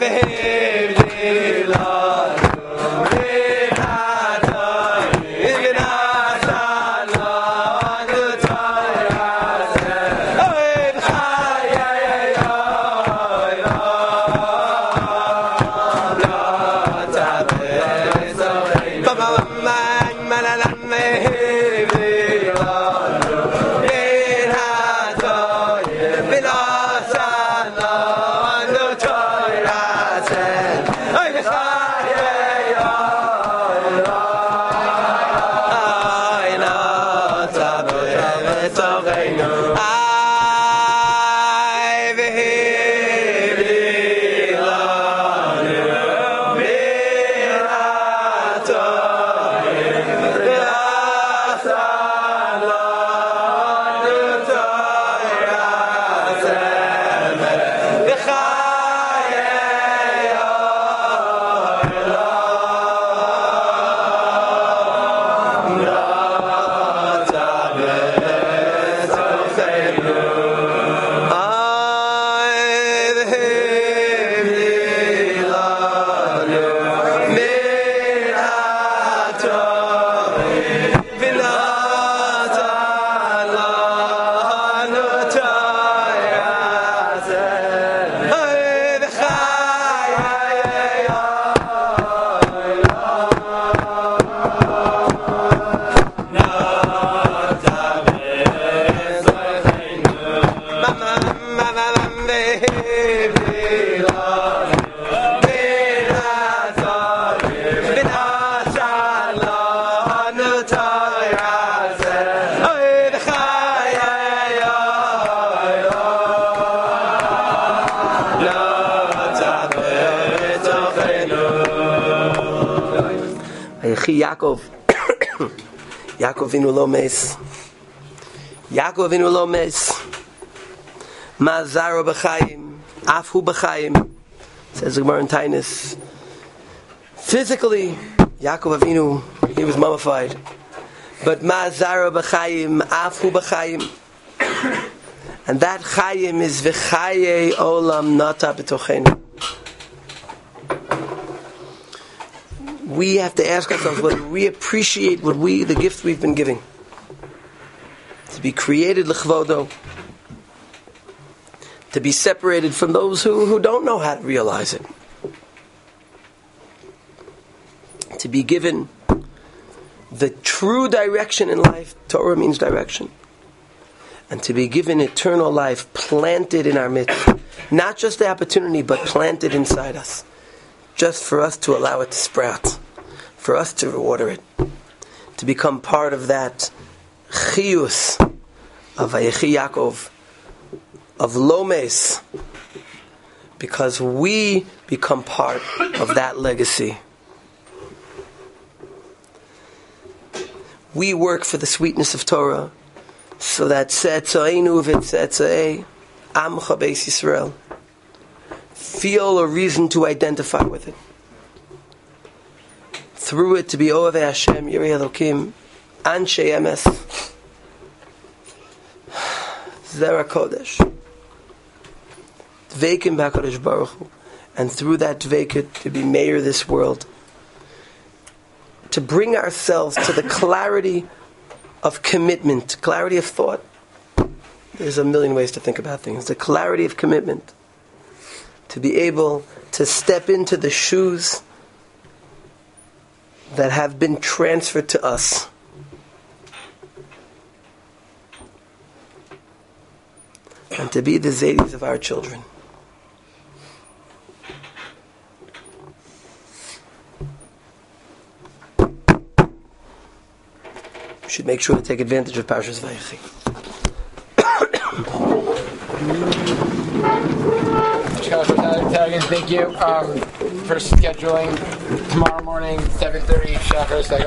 Yaakov Avinu lo mes. Yaakov Avinu lo mes. Ma zaro b'chaim, af hu b'chaim. Says the Gemara in Tainus. Physically, Yaakov Avinu, he was mummified. But ma zaro b'chaim, af hu b'chaim. And that chayim is v'chaye olam nata b'tochenu. We have to ask ourselves whether we appreciate the gift we've been giving. To be created l'chvodo. To be separated from those who don't know how to realize it. To be given the true direction in life. Torah means direction. And to be given eternal life planted in our midst. Not just the opportunity, but planted inside us. Just for us to allow it to sprout. For us to water it. To become part of that chiyus of Vayechi Yaakov, of Lomes, because we become part of that legacy. We work for the sweetness of Torah, so that Tzetzainu v'Tzetzai Amcha Beis Yisrael feel a reason to identify with it. Through it to be Ovei Hashem, Yirei Elokim, Anshe Emes, Zera Kodesh, Dveikim b'HaKadosh Baruch Hu, and through that Dveikut to be Meir this world, to bring ourselves to the clarity of commitment, clarity of thought. There's a million ways to think about things. The clarity of commitment, to be able to step into the shoes that have been transferred to us. And to be the Zaydis of our children. We should make sure to take advantage of Parshas Vayechi. Thank you for scheduling tomorrow morning, 7:30.